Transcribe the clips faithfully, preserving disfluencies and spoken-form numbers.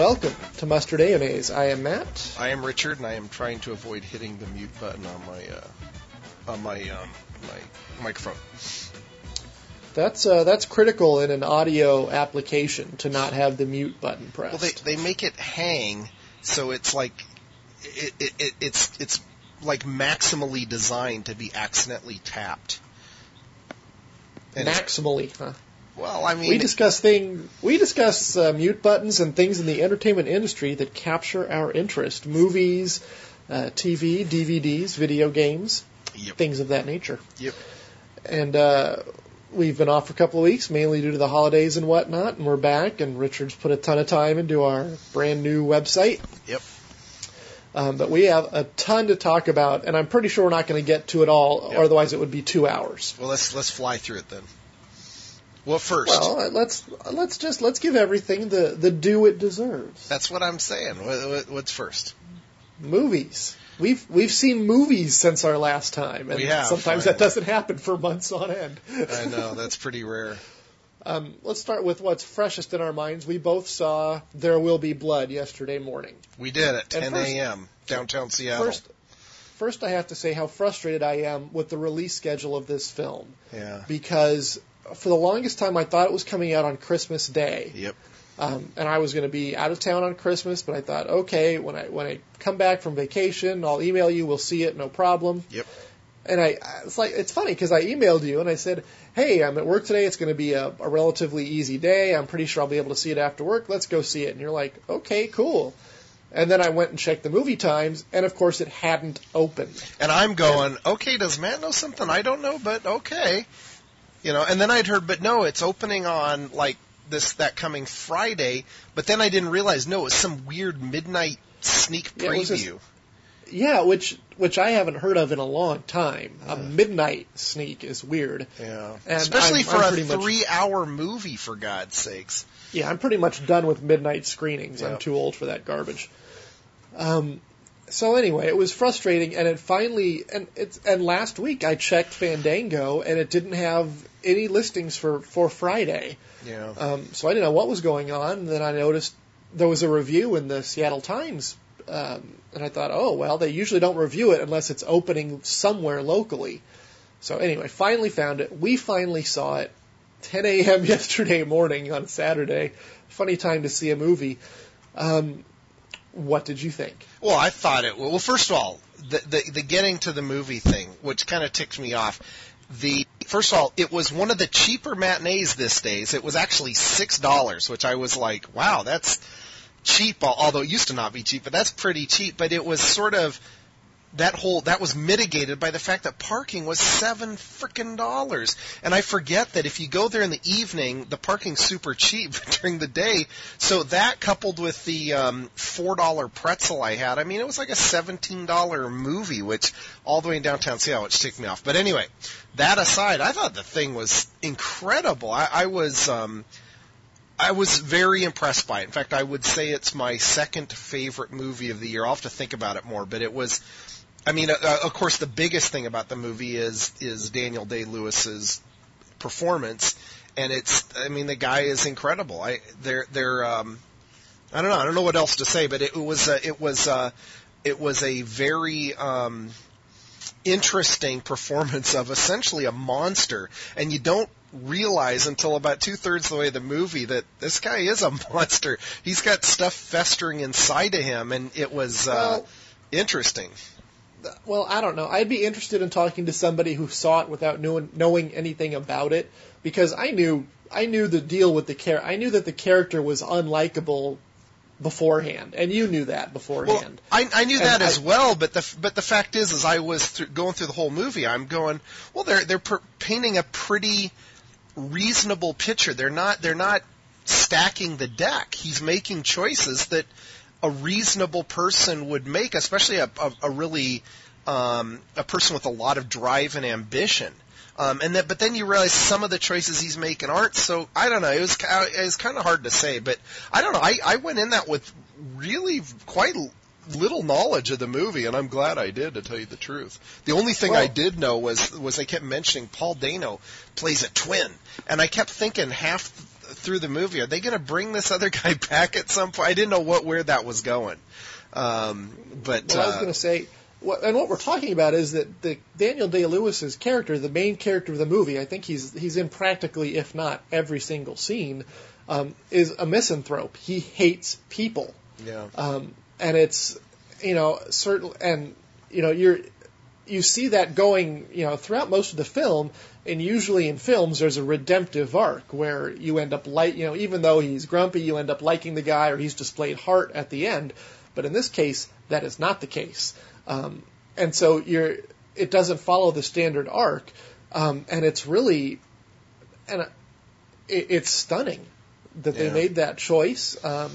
Welcome to Mustard A M As. I am Matt. I am Richard, and I am trying to avoid hitting the mute button on my uh, on my um, my microphone. That's uh, that's critical in an audio application to not have the mute button pressed. Well, they they make it hang, so it's like it, it, it it's it's like maximally designed to be accidentally tapped. And maximally, huh? Well, I mean, we discuss thing we discuss uh, mute buttons and things in the entertainment industry that capture our interest: movies, uh, T V, D V Ds, video games, yep. things of that nature. Yep. And uh, we've been off for a couple of weeks, mainly due to the holidays and whatnot, and we're back. And Richard's put a ton of time into our brand new website. Yep. Um, but we have a ton to talk about, and I'm pretty sure we're not going to get to it all, yep. or otherwise it would be two hours. Well, let's let's fly through it then. Well, first. Well, let's let's just let's give everything the, the due it deserves. That's what I'm saying. What, what's first? Movies. We've we've seen movies since our last time, and we have, sometimes finally. that doesn't happen for months on end. I know, that's pretty rare. Um, let's start with what's freshest in our minds. We both saw There Will Be Blood yesterday morning. We did at ten a.m. downtown Seattle. First, first, I have to say how frustrated I am with the release schedule of this film. Yeah. Because for the longest time, I thought it was coming out on Christmas Day. Yep. Um, and I was going to be out of town on Christmas, but I thought, okay, when I when I come back from vacation, I'll email you. We'll see it, no problem. Yep. And I, it's like it's funny because I emailed you and I said, hey, I'm at work today. It's going to be a, a relatively easy day. I'm pretty sure I'll be able to see it after work. Let's go see it. And you're like, okay, cool. And then I went and checked the movie times, and of course it hadn't opened. And I'm going, okay, does Matt know something I don't know? But okay. You know, and then I'd heard, but no, it's opening on, like, this that coming Friday, but then I didn't realize, no, it was some weird midnight sneak Yeah, preview. this, yeah, which which I haven't heard of in a long time. A midnight sneak is weird. Yeah. And Especially I'm, for I'm a three-hour much, movie, for God's sakes. Yeah, I'm pretty much done with midnight screenings. Yep. I'm too old for that garbage. Um, so anyway, it was frustrating, and it finally, and it's and last week I checked Fandango, and it didn't have any listings for, for Friday. Yeah. Um, so I didn't know what was going on, and then I noticed there was a review in the Seattle Times, um, and I thought, oh, well, they usually don't review it unless it's opening somewhere locally. So anyway, finally found it. We finally saw it, ten a.m. yesterday morning on Saturday. Funny time to see a movie. Um, what did you think? Well, I thought it, well, first of all, the, the, the getting to the movie thing, which kind of ticked me off. The First of all, it was one of the cheaper matinees this days. It was actually six dollars, which I was like, wow, that's cheap, although it used to not be cheap, but that's pretty cheap. But it was sort of, that whole, that was mitigated by the fact that parking was seven frickin' dollars. And I forget that if you go there in the evening, the parking's super cheap during the day. So that coupled with the um, four dollar pretzel I had, I mean, it was like a seventeen dollar movie, which all the way in downtown Seattle, which ticked me off. But anyway, that aside, I thought the thing was incredible. I, I was, um, I was very impressed by it. In fact, I would say it's my second favorite movie of the year. I'll have to think about it more, but it was, I mean, uh, of course, the biggest thing about the movie is is Daniel Day-Lewis's performance, and it's, I mean, the guy is incredible. I, they're, they're, um, I don't know, I don't know what else to say, but it was, uh, it was, uh, it was a very um, interesting performance of essentially a monster, and you don't realize until about two-thirds of the way of the movie that this guy is a monster. He's got stuff festering inside of him, and it was uh, well, interesting. Well, I don't know. I'd be interested in talking to somebody who saw it without knowing, knowing anything about it, because I knew I knew the deal with the character. I knew that the character was unlikable beforehand, and you knew that beforehand. Well, I, I knew and that I, as well, but the but the fact is, as I was through, going through the whole movie, I'm going, well, they're they're per, painting a pretty reasonable picture. They're not they're not stacking the deck. He's making choices that a reasonable person would make, especially a, a, a really um, a person with a lot of drive and ambition. Um, and that, but then you realize some of the choices he's making aren't. So I don't know. It was it was kind of hard to say, but I don't know. I, I went in that with really quite little knowledge of the movie, and I'm glad I did, to tell you the truth. The only thing well, I did know was was they kept mentioning Paul Dano plays a twin, and I kept thinking half through the movie, are they going to bring this other guy back at some point? I didn't know what where that was going. Um, but well, I was uh, going to say, what, and what we're talking about is that the Daniel Day-Lewis's character, the main character of the movie, I think he's he's in practically, if not every single scene, um, is a misanthrope. He hates people. Yeah. Um, and it's, you know, certain, and, you know, you're, you see that going, you know, throughout most of the film, and usually in films there's a redemptive arc where you end up like, you know, even though he's grumpy, you end up liking the guy or he's displayed heart at the end. But in this case, that is not the case. Um, and so you're, it doesn't follow the standard arc. Um, and it's really, and it, it's stunning that they Yeah. made that choice. Um,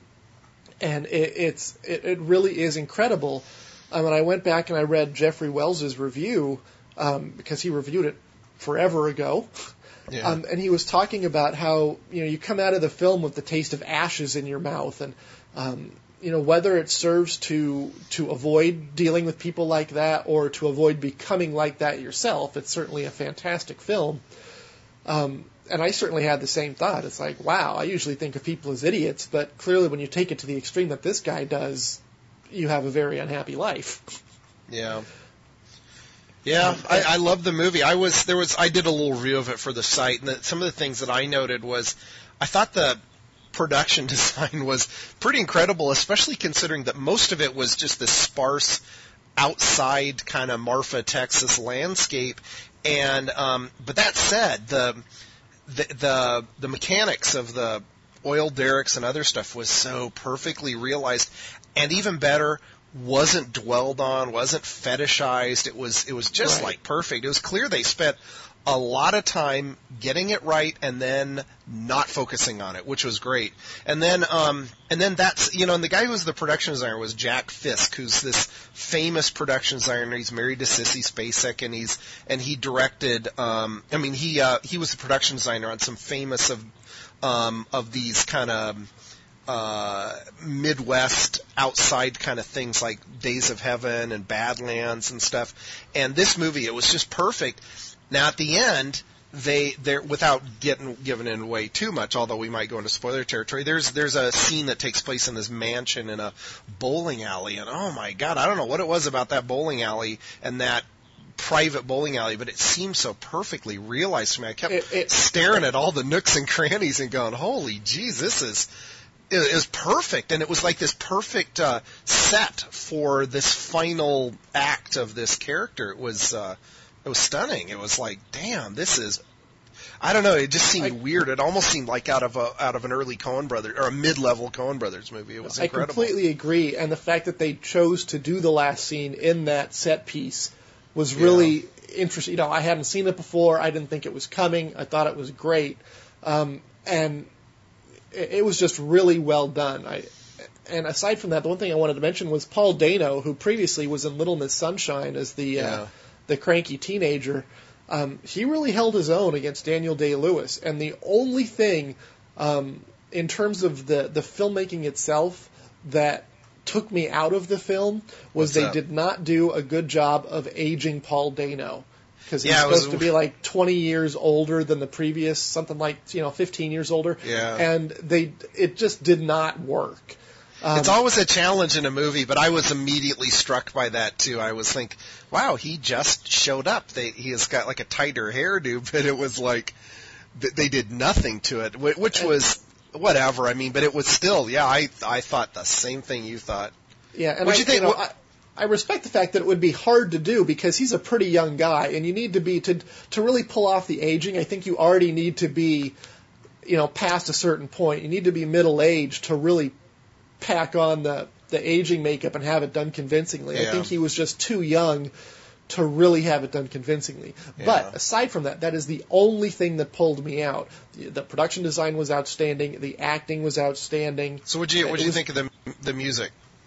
and it, it's, it, it really is incredible. Um, and I went back and I read Jeffrey Wells's review, um, because he reviewed it forever ago. Yeah. Um, and he was talking about how, you know, you come out of the film with the taste of ashes in your mouth, and, um, you know, whether it serves to to avoid dealing with people like that or to avoid becoming like that yourself, it's certainly a fantastic film. Um, and I certainly had the same thought. It's like, wow, I usually think of people as idiots, but clearly when you take it to the extreme that this guy does, you have a very unhappy life. Yeah. Yeah, I, I love the movie. I was there was I did a little review of it for the site, and the, some of the things that I noted was I thought the production design was pretty incredible, especially considering that most of it was just this sparse outside kind of Marfa, Texas landscape. And um, but that said, the, the the the mechanics of the oil derricks and other stuff was so perfectly realized, and even better, wasn't dwelled on, wasn't fetishized. It was it was just Right. like perfect. It was clear they spent a lot of time getting it right and then not focusing on it, which was great. And then um and then that's you know, and the guy who was the production designer was Jack Fisk, who's this famous production designer. He's married to Sissy Spacek, and he's and he directed um I mean he uh he was the production designer on some famous of um of these kind of uh, Midwest outside kind of things like Days of Heaven and Badlands and stuff. And this movie, it was just perfect. Now at the end, they they're without getting giving it away too much, although we might go into spoiler territory. There's there's a scene that takes place in this mansion in a bowling alley, and oh my God, I don't know what it was about that bowling alley and that private bowling alley, but it seemed so perfectly realized to me. I kept It- it- staring at all the nooks and crannies and going, "Holy geez, this is." It was perfect, and it was like this perfect uh, set for this final act of this character. It was uh, it was stunning. It was like, damn, this is. I don't know. It just seemed I- weird. It almost seemed like out of a out of an early Coen Brothers or a mid-level Coen Brothers movie. It was I incredible. completely agree, and the fact that they chose to do the last scene in that set piece was really interesting. You know, I hadn't seen it before. I didn't think it was coming. I thought it was great, um, and it, it was just really well done. I, and aside from that, the one thing I wanted to mention was Paul Dano, who previously was in Little Miss Sunshine as the uh, Yeah. the cranky teenager. Um, he really held his own against Daniel Day-Lewis, and the only thing um, in terms of the, the filmmaking itself that took me out of the film was What's they that? did not do a good job of aging Paul Dano. Because he's Yeah, it was- supposed to be like twenty years older than the previous, something like, you know, fifteen years older. Yeah. And they it just did not work. Um, It's always a challenge in a movie, but I was immediately struck by that too. I was think, wow, he just showed up. They, he has got like a tighter hairdo, but it was like th- they did nothing to it, wh- which was whatever. I mean, but it was still, yeah. I I thought the same thing you thought. Yeah, and What'd I, you think- know, what- I, I respect the fact that it would be hard to do because he's a pretty young guy, and you need to be to to really pull off the aging. I think you already need to be, you know, past a certain point. You need to be middle aged to really pack on the the aging makeup and have it done convincingly. I Yeah. think he was just too young to really have it done convincingly. Yeah. But aside from that, that is the only thing that pulled me out. The, the production design was outstanding. The acting was outstanding. So what you what It do you was- think of the the music?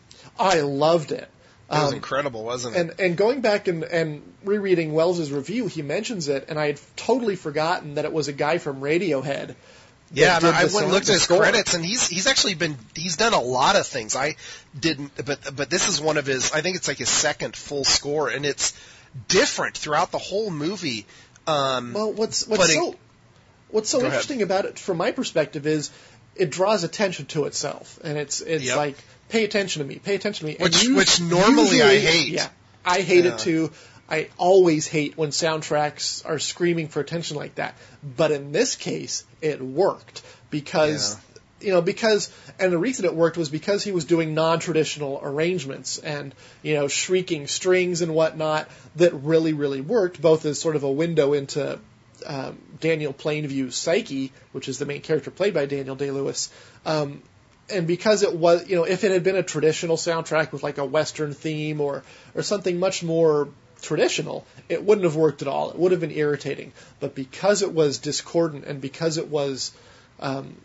I loved it. It was Um, incredible, wasn't it? And and going back and, and rereading Wells's review, he mentions it, and I had totally forgotten that it was a guy from Radiohead. that Yeah, and did I the went and song- looked the at his score. credits, and he's he's actually been he's done a lot of things. I didn't, but but this is one of his. I think it's like his second full score, and it's different throughout the whole movie. Um, Well, what's what's But it- so what's so Go ahead. interesting about it, from my perspective, is it draws attention to itself, and it's it's Yep. like, pay attention to me, pay attention to me. Which- and us- which normally I usually- hate. Yeah, I hate Yeah. it too. I always hate when soundtracks are screaming for attention like that. But in this case, it worked because, you know, because, and the reason it worked was because he was doing non-traditional arrangements and, you know, shrieking strings and whatnot that really, really worked, both as sort of a window into um, Daniel Plainview's psyche, which is the main character played by Daniel Day-Lewis. Um, and because it was, you know, if it had been a traditional soundtrack with like a Western theme or, or something much more traditional, it wouldn't have worked at all. It would have been irritating. But because it was discordant and because it was um,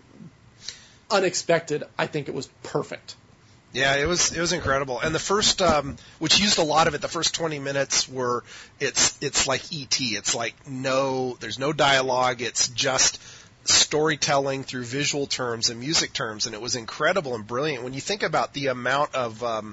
unexpected, I think it was perfect. Yeah, it was it was incredible. And the first, um, which used a lot of it, the first twenty minutes were it's it's like E T. It's like no, there's no dialogue. It's just storytelling through visual terms and music terms, and it was incredible and brilliant. When you think about the amount of um,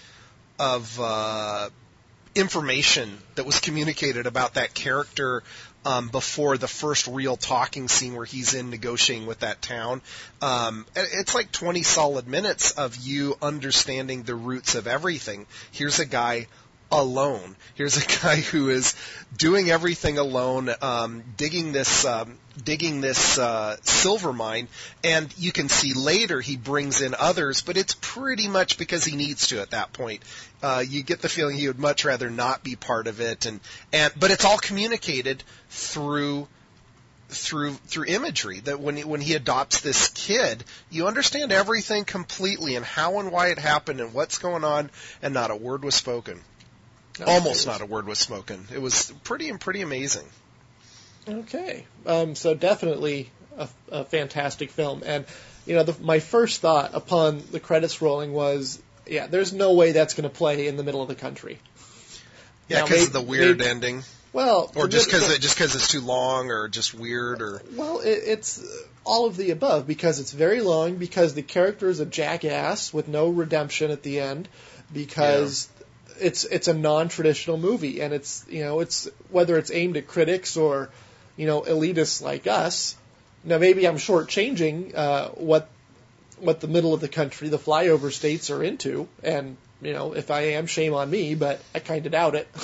of uh, information that was communicated about that character um, before the first real talking scene where he's in negotiating with that town. Um, it's like twenty solid minutes of you understanding the roots of everything. Here's a guy alone. Here's a guy who is doing everything alone, um, digging this um, digging this uh, silver mine, and you can see later he brings in others, but it's pretty much because he needs to at that point. Uh, you get the feeling he would much rather not be part of it, and, and but it's all communicated through through through imagery. That when he, when he adopts this kid, you understand everything completely and how and why it happened and what's going on, and not a word was spoken. No, Almost it was- not a word was spoken. It was pretty and pretty amazing. Okay. Um, so definitely a, a fantastic film. And, you know, the, my first thought upon the credits rolling was, yeah, there's no way that's going to play in the middle of the country. Yeah, Now, because may- of the weird may- ending, Well, or just because the- it, just because it's too long, or just weird, or Well, it, it's all of the above, because it's very long, because the character is a jackass with no redemption at the end, because it's it's a non-traditional movie, and it's, you know, it's whether it's aimed at critics or, you know, elitists like us. Now, maybe I'm shortchanging uh, what what the middle of the country, the flyover states, are into, and, you know, if I am, shame on me, but I kind of doubt it.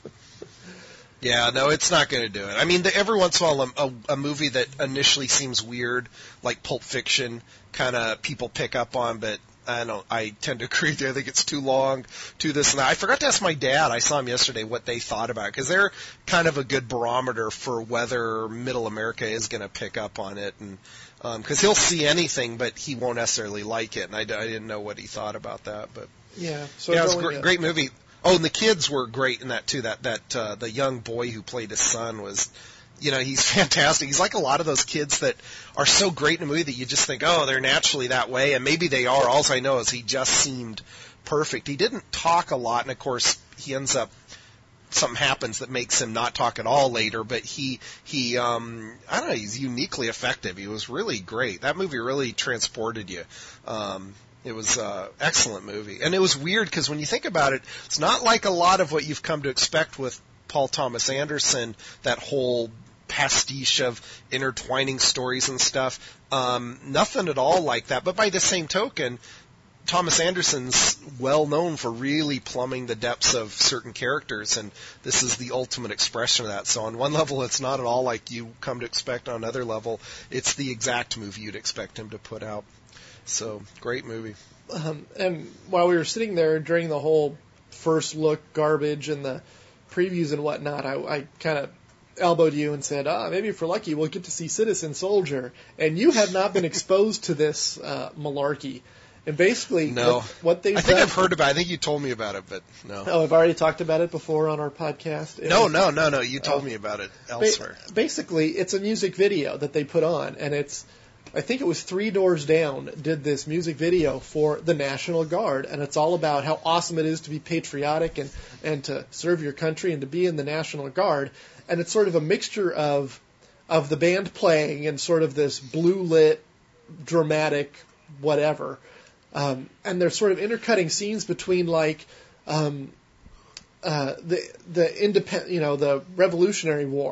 yeah, no, it's not going to do it. I mean, the, every once in a while, a, a, a movie that initially seems weird, like Pulp Fiction, kind of people pick up on, but I don't. I tend to agree with you. I think it's too long, too this and that. I forgot to ask my dad. I saw him yesterday what they thought about it, because they're kind of a good barometer for whether Middle America is going to pick up on it, and because um, he'll see anything, but he won't necessarily like it. And I, I didn't know what he thought about that, but Yeah, so yeah, it it's was a only great, a- great movie. Oh, and the kids were great in that too. That that uh, the young boy who played his son was, you know, he's fantastic. He's like a lot of those kids that are so great in a movie that you just think, oh, they're naturally that way, and maybe they are. All I know is he just seemed perfect. He didn't talk a lot, and of course he ends up, something happens that makes him not talk at all later, but he he um I don't know, he's uniquely effective. He was really great. That movie really transported you. Um It was an excellent movie. And it was weird because when you think about it, it's not like a lot of what you've come to expect with Paul Thomas Anderson, that whole pastiche of intertwining stories and stuff. Um, nothing at all like that. But by the same token, Thomas Anderson's well known for really plumbing the depths of certain characters, and this is the ultimate expression of that. So on one level, it's not at all like you come to expect. On another level, it's the exact movie you'd expect him to put out. So, great movie. Um, and while we were sitting there during the whole first look garbage and the previews and whatnot, I, I kind of elbowed you and said, ah, maybe if we're lucky, we'll get to see Citizen Soldier. And you have not been exposed to this uh, malarkey. And basically, No. what, what they've I think done... I've heard about it. I think you told me about it, but no. Oh, I've already talked about it before on our podcast. It No, was- no, no, no. You told Oh. me about it Ba- elsewhere. basically, it's a music video that they put on, and it's, I think it was Three Doors Down did this music video for the National Guard, and it's all about how awesome it is to be patriotic and, and to serve your country and to be in the National Guard. And it's sort of a mixture of of the band playing and sort of this blue lit, dramatic whatever. Um, and they're sort of intercutting scenes between like um, uh, the the independent, you know, the Revolutionary War,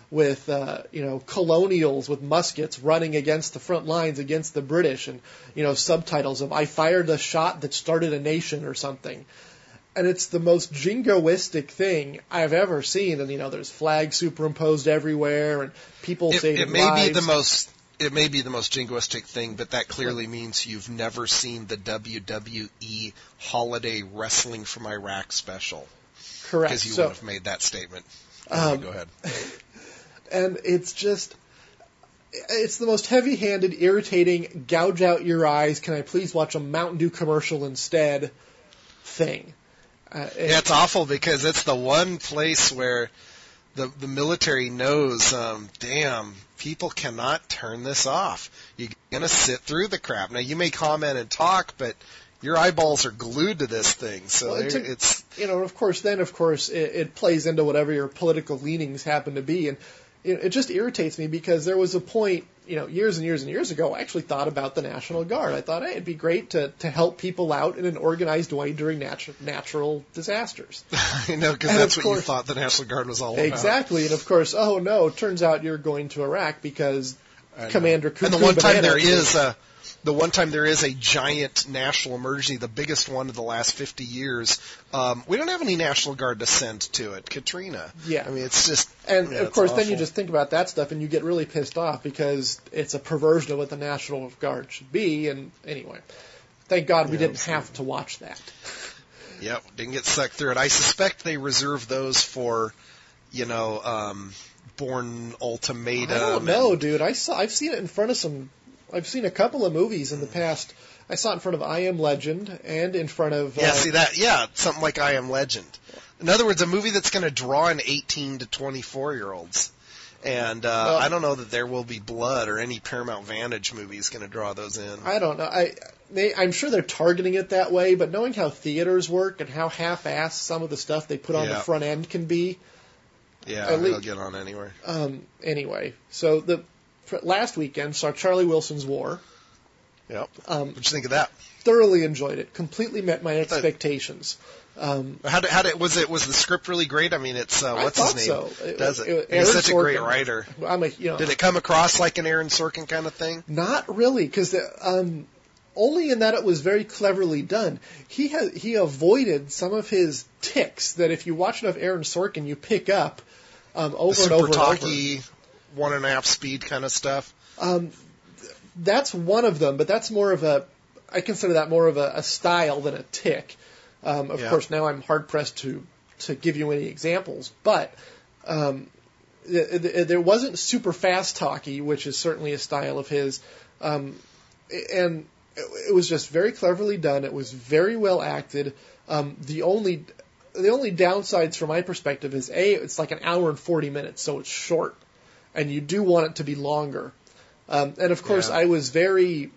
with, uh, you know, colonials with muskets running against the front lines against the British, and, you know, subtitles of "I fired a shot that started a nation" or something. And it's the most jingoistic thing I've ever seen. And, you know, there's flags superimposed everywhere and people it, saving it may lives. Be the most, it may be the most jingoistic thing, but that clearly means you've never seen the W W E Holiday Wrestling from Iraq special. Correct. Because you so, would have made that statement. Um, Go ahead. And it's just... It's the most heavy-handed, irritating, gouge out your eyes, can I please watch a Mountain Dew commercial instead thing. Uh, yeah, it's awful because it's the one place where the the military knows, um, damn, people cannot turn this off. You're going to sit through the crap. Now, you may comment and talk, but your eyeballs are glued to this thing. So well, to, it's... You know, of course, then, of course, it, it plays into whatever your political leanings happen to be. And it, it just irritates me because there was a point, you know, years and years and years ago, I actually thought about the National Guard. I thought, hey, it'd be great to, to help people out in an organized way during natu- natural disasters. I know, because that's what course, you thought the National Guard was all exactly. about. Exactly. And, of course, oh, no, it turns out you're going to Iraq because Commander Cuckoo And the one time Banana there is a... The one time there is a giant national emergency, the biggest one of the last fifty years, um, we don't have any National Guard to send to it. Katrina. Yeah. I mean, it's just... And, yeah, of course, awful. then you just think about that stuff and you get really pissed off because it's a perversion of what the National Guard should be. And anyway, thank God we yeah, didn't absolutely. have to watch that. Yep, didn't get sucked through it. I suspect they reserve those for, you know, um, Bourne Ultimatum. I don't know, dude. I saw, I've seen it in front of some... I've seen a couple of movies in the past. I saw it in front of I Am Legend and in front of... Yeah, uh, see that? Yeah, something like I Am Legend. In other words, a movie that's going to draw in eighteen to twenty-four-year-olds. And uh, well, I don't know that There Will Be Blood or any Paramount Vantage movie is going to draw those in. I don't know. I, they, I'm sure they're targeting it that way, but knowing how theaters work and how half-assed some of the stuff they put on yeah. the front end can be... Yeah, they'll least, get on anywhere. Um, anyway, so the... Last weekend, saw Charlie Wilson's War. Yep. Um, What'd you think of that? Thoroughly enjoyed it. Completely met my expectations. Um, how did, how did, was it? Was the script really great? I mean, it's uh, what's I his thought name? So. It, Does it? it, it He's such Sorkin, a great writer. I'm a, you know, did it come across like an Aaron Sorkin kind of thing? Not really, because um, only in that it was very cleverly done. He has he avoided some of his tics that if you watch enough Aaron Sorkin, you pick up um, over the and over super talky, and over. One and a half speed kind of stuff. Um, that's one of them, but that's more of a, I consider that more of a, a style than a tick. Um, of yeah. course, now I'm hard pressed to, to give you any examples, but um, th- th- there wasn't super fast talky, which is certainly a style of his, um, and it was just very cleverly done. It was very well acted. Um, the only the only downsides from my perspective is a it's like an hour and forty minutes, so it's short, and you do want it to be longer. Um, and of course, yeah. I was very,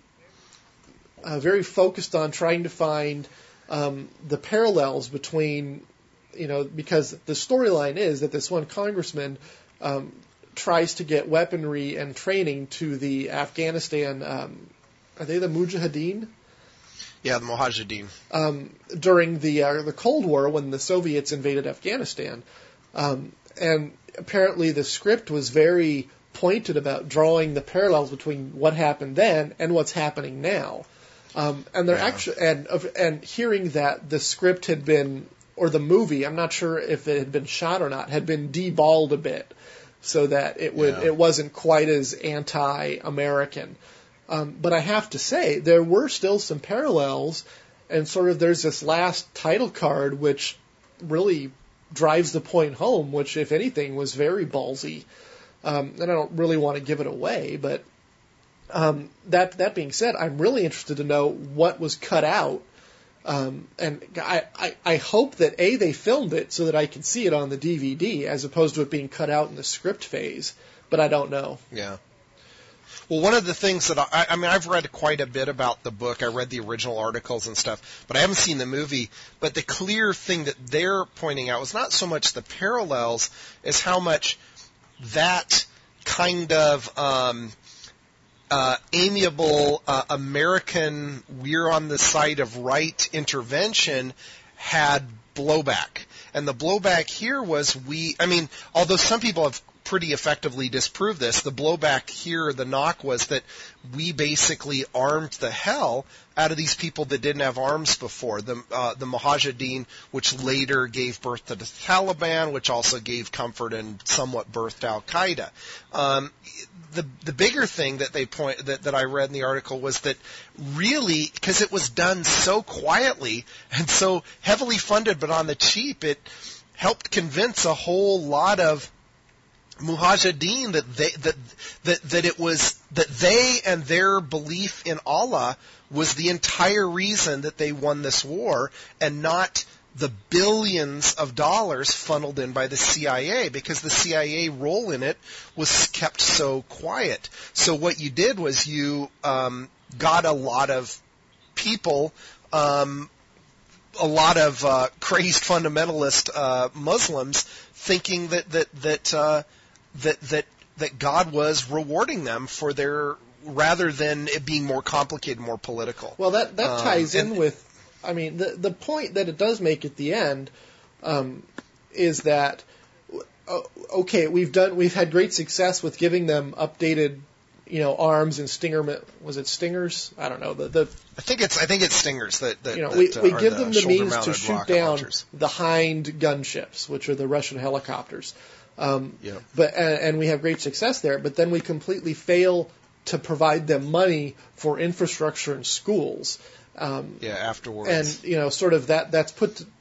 uh, very focused on trying to find um, the parallels between, you know, because the storyline is that this one congressman um, tries to get weaponry and training to the Afghanistan. Um, are they the Mujahideen? Yeah, the Mujahideen. Um, during the uh, the Cold War, when the Soviets invaded Afghanistan, um, and apparently the script was very pointed about drawing the parallels between what happened then and what's happening now. Um, and they're yeah. actually and and hearing that the script had been or the movie, I'm not sure if it had been shot or not, had been deballed a bit so that it would yeah. it wasn't quite as anti-American. Um, but I have to say there were still some parallels, and sort of there's this last title card which really drives the point home, which if anything was very ballsy. Um, and I don't really want to give it away, but um, that that being said, I'm really interested to know what was cut out, um, and I, I, I hope that A, they filmed it so that I can see it on the D V D as opposed to it being cut out in the script phase, but I don't know. Yeah. Well, one of the things that I, I mean, I've read quite a bit about the book. I read the original articles and stuff, but I haven't seen the movie. But the clear thing that they're pointing out was not so much the parallels as how much that kind of um, uh, amiable uh, American, we're on the side of right intervention had blowback. And the blowback here was we, I mean, although some people have pretty effectively disproved this. The blowback here, the knock was that we basically armed the hell out of these people that didn't have arms before. The uh, the Mujahideen, which later gave birth to the Taliban, which also gave comfort and somewhat birthed Al Qaeda. Um, the the bigger thing that they point that, that I read in the article was that really, because it was done so quietly and so heavily funded, but on the cheap, it helped convince a whole lot of Mujahideen that they that that that it was that they and their belief in Allah was the entire reason that they won this war, and not the billions of dollars funneled in by the C I A, because the C I A role in it was kept so quiet. So what you did was you um, got a lot of people, um, a lot of uh, crazed fundamentalist uh, Muslims thinking that that that uh, that that that God was rewarding them for their, rather than it being more complicated, more political. Well, that that ties um, and, in with, I mean, the the point that it does make at the end um, is that uh, okay, we've done we've had great success with giving them updated, you know, arms and stinger. Was it stingers? I don't know. The the I think it's I think it's stingers that, that you know that, we uh, we are give the them the means to shoulder-mounted shoot rocket down launchers. the Hind gunships, which are the Russian helicopters. Um, Yeah. But and, and we have great success there. But then we completely fail to provide them money for infrastructure and schools. Um, Yeah, afterwards. and you know, sort of that that's put. To,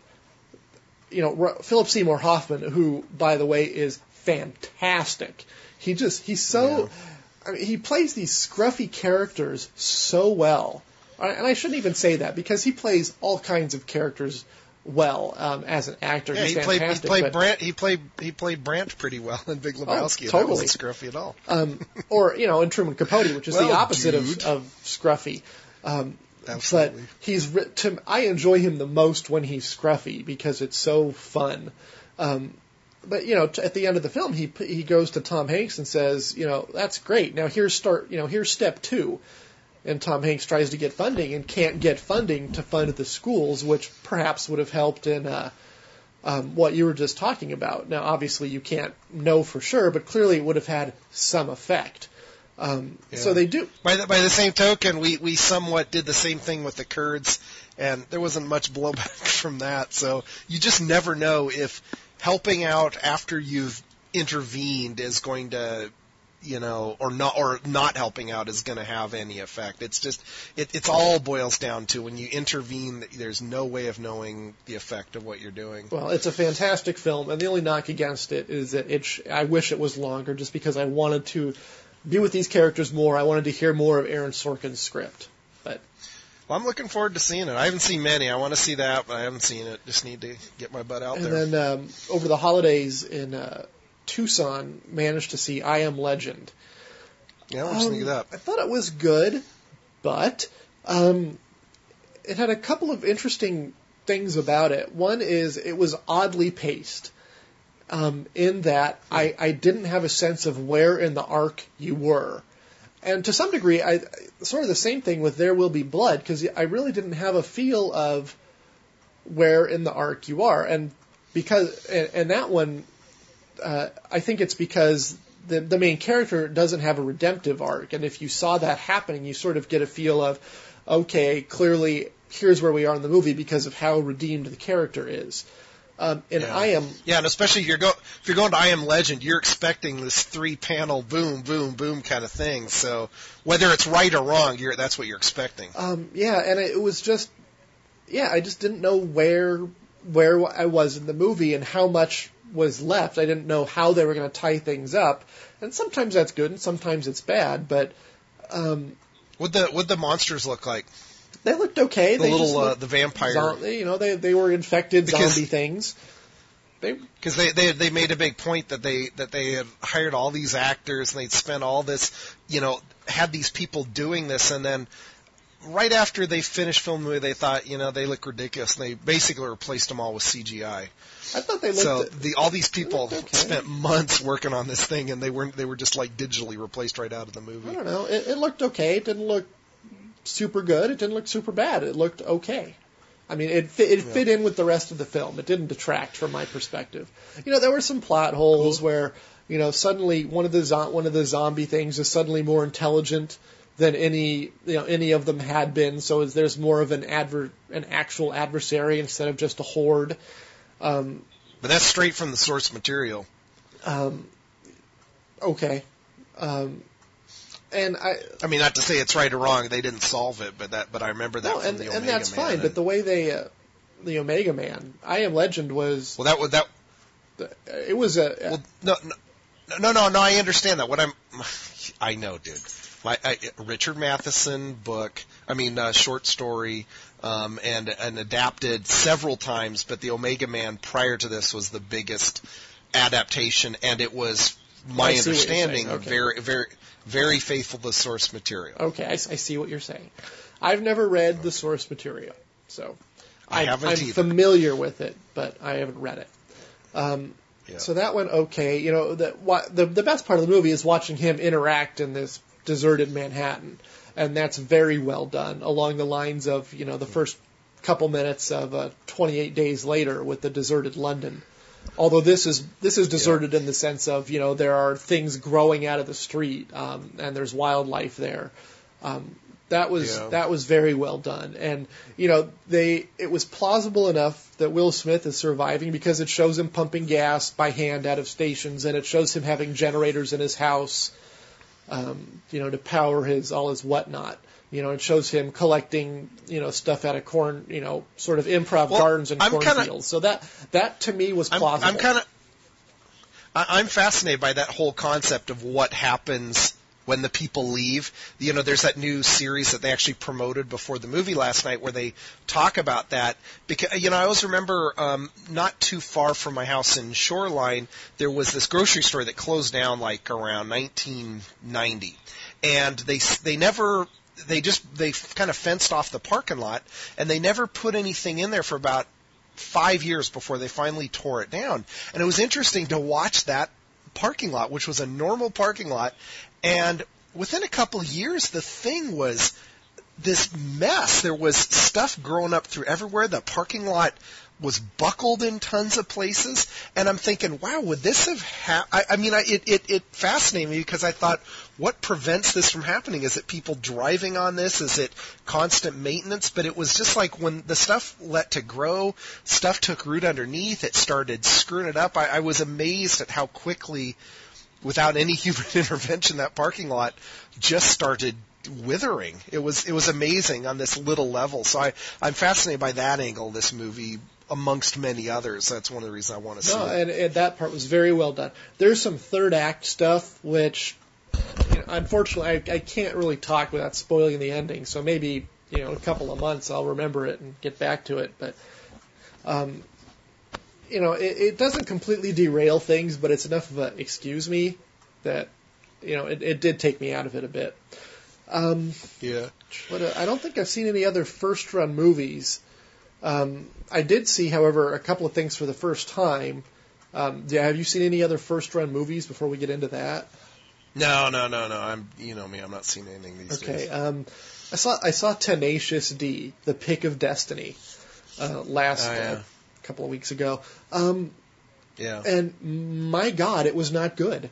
you know, Ro- Philip Seymour Hoffman, who, by the way, is fantastic. He just he's so. Yeah. I mean, he plays these scruffy characters so well. And I shouldn't even say that, because he plays all kinds of characters well um, as an actor. Yeah, He's he played. He fantastic. played but, Brant. He played. He played Brant pretty well in Big Lebowski. Oh, totally. That wasn't scruffy at all. um, or you know, in Truman Capote, which is Well, the opposite of, dude. of scruffy. Um, Absolutely. But he's ri- to, I enjoy him the most when he's scruffy, because it's so fun. Um, but you know, t- at the end of the film, he p- he goes to Tom Hanks and says, you know, that's great. Now here's start. You know, here's step two. And Tom Hanks tries to get funding and can't get funding to fund the schools, which perhaps would have helped in uh, um, what you were just talking about. Now, obviously, you can't know for sure, but clearly it would have had some effect. Um, Yeah. So they do. By the, by the same token, we, we somewhat did the same thing with the Kurds, and there wasn't much blowback from that. So you just never know if helping out after you've intervened is going to, you know, or not, or not helping out is going to have any effect. It's just, it it's all boils down to when you intervene, there's no way of knowing the effect of what you're doing. Well, it's a fantastic film, and the only knock against it is that it. Sh- I wish it was longer, just because I wanted to be with these characters more. I wanted to hear more of Aaron Sorkin's script. But Well, I'm looking forward to seeing it. I haven't seen many. I want to see that, but I haven't seen it. Just need to get my butt out and there. then um, over the holidays in uh, Tucson, managed to see I Am Legend. Yeah, what do you think of that? I thought it was good, but um, it had a couple of interesting things about it. One is it was oddly paced, um, in that I, I didn't have a sense of where in the arc you were. And to some degree, I sort of the same thing with There Will Be Blood, because I really didn't have a feel of where in the arc you are. And because and, and that one, uh, I think it's because the the main character doesn't have a redemptive arc, and if you saw that happening, you sort of get a feel of, okay, clearly here's where we are in the movie because of how redeemed the character is. Um, and Yeah. I am Yeah, and especially if you're go if you're going to I Am Legend, you're expecting this three panel boom, boom, boom kind of thing. So whether it's right or wrong, you're that's what you're expecting. um, yeah, and it was just yeah, I just didn't know where where I was in the movie and how much was left. I didn't know how they were going to tie things up, and sometimes that's good and sometimes it's bad. But um, What the what the monsters look like? they looked okay. The they little just uh, looked the vampire. Zom- you know, they they were infected Because- zombie things. They Because they, they they made a big point that they that they had hired all these actors and they'd spent all this, you know, had these people doing this, and then right after they finished filming the movie, they thought, you know, they look ridiculous, and they basically replaced them all with C G I. I thought they looked. So the all these people looked okay. spent months working on this thing, and they weren't they were just like digitally replaced right out of the I movie. don't know. It, it looked okay. It didn't look super good. It didn't look super bad. It looked okay. I mean, it fit, it Yeah. fit in with the rest of the film. It didn't detract from my perspective. You know, there were some plot holes Cool. where, You know, suddenly one of the zo- one of the zombie things is suddenly more intelligent than any you know any of them had been. So is, there's more of an adver- an actual adversary instead of just a horde. Um, but that's straight from the source material. Um, okay. Um, and I. I mean, not to say it's right or wrong. They didn't solve it, but that. But I remember that No, from and, the Omega and that's Man. fine. And, but the way they, uh, the Omega Man, I Am Legend was. Well, that was that. It was a. Well, no, no, no, no, no. I understand that. What I'm. I know, dude. My I, Richard Matheson book. I mean, uh, short story. Um, and, and adapted several times, but the Omega Man prior to this was the biggest adaptation, and it was, my understanding, okay. very, very, very faithful to source material. Okay, I, I see what you're saying. I've never read the source material, so I, I haven't I'm either. familiar with it, but I haven't read it. Um, yeah. So that went okay. You know, the, the the best part of the movie is watching him interact in this deserted Manhattan. And that's very well done, along the lines of, you know, the first couple minutes of uh, twenty-eight Days Later with the deserted London. Although this is this is deserted yeah. in the sense of, you know, there are things growing out of the street, um, and there's wildlife there. Um, that was yeah. that was very well done, and you know, they it was plausible enough that Will Smith is surviving because it shows him pumping gas by hand out of stations, and it shows him having generators in his house. Um, you know, to power his all his whatnot. You know, it shows him collecting, you know, stuff out of corn, you know, sort of improv well, gardens and I'm cornfields. Kinda, so that that to me was plausible. I'm, I'm kind of, I'm fascinated by that whole concept of what happens when the people leave. You know, there's that new series that they actually promoted before the movie last night where they talk about that. Because, you know, I always remember um, not too far from my house in Shoreline, there was this grocery store that closed down like around nineteen ninety. And they they never, they just, they kind of fenced off the parking lot, and they never put anything in there for about five years before they finally tore it down. And it was interesting to watch that parking lot, which was a normal parking lot, and within a couple of years, the thing was this mess. There was stuff growing up through everywhere. The parking lot was buckled in tons of places. And I'm thinking, wow, would this have happened? I, I mean, I, it, it, it fascinated me because I thought, what prevents this from happening? Is it people driving on this? Is it constant maintenance? But it was just like when the stuff let to grow, stuff took root underneath, it started screwing it up. I, I was amazed at how quickly, without any human intervention, that parking lot just started withering. It was it was amazing on this little level. So I, I'm fascinated by that angle of this movie, amongst many others. That's one of the reasons I want to see no, it. And, and that part was very well done. There's some third act stuff, which, you know, unfortunately, I, I can't really talk without spoiling the ending. So maybe, you know, a couple of months I'll remember it and get back to it. But, um, you know, it, it doesn't completely derail things, but it's enough of a excuse me that, you know, it, it did take me out of it a bit. Um, yeah. But uh, I don't think I've seen any other first run movies. Um, I did see, however, a couple of things for the first time. Um, yeah, have you seen any other first run movies before we get into that? No, no, no, no. I'm, you know me. I'm not seeing anything these okay, days. Okay. Um, I saw I saw Tenacious D, The Pick of Destiny, uh, last oh, yeah. uh, couple of weeks ago. Um, yeah. And my God, it was not good.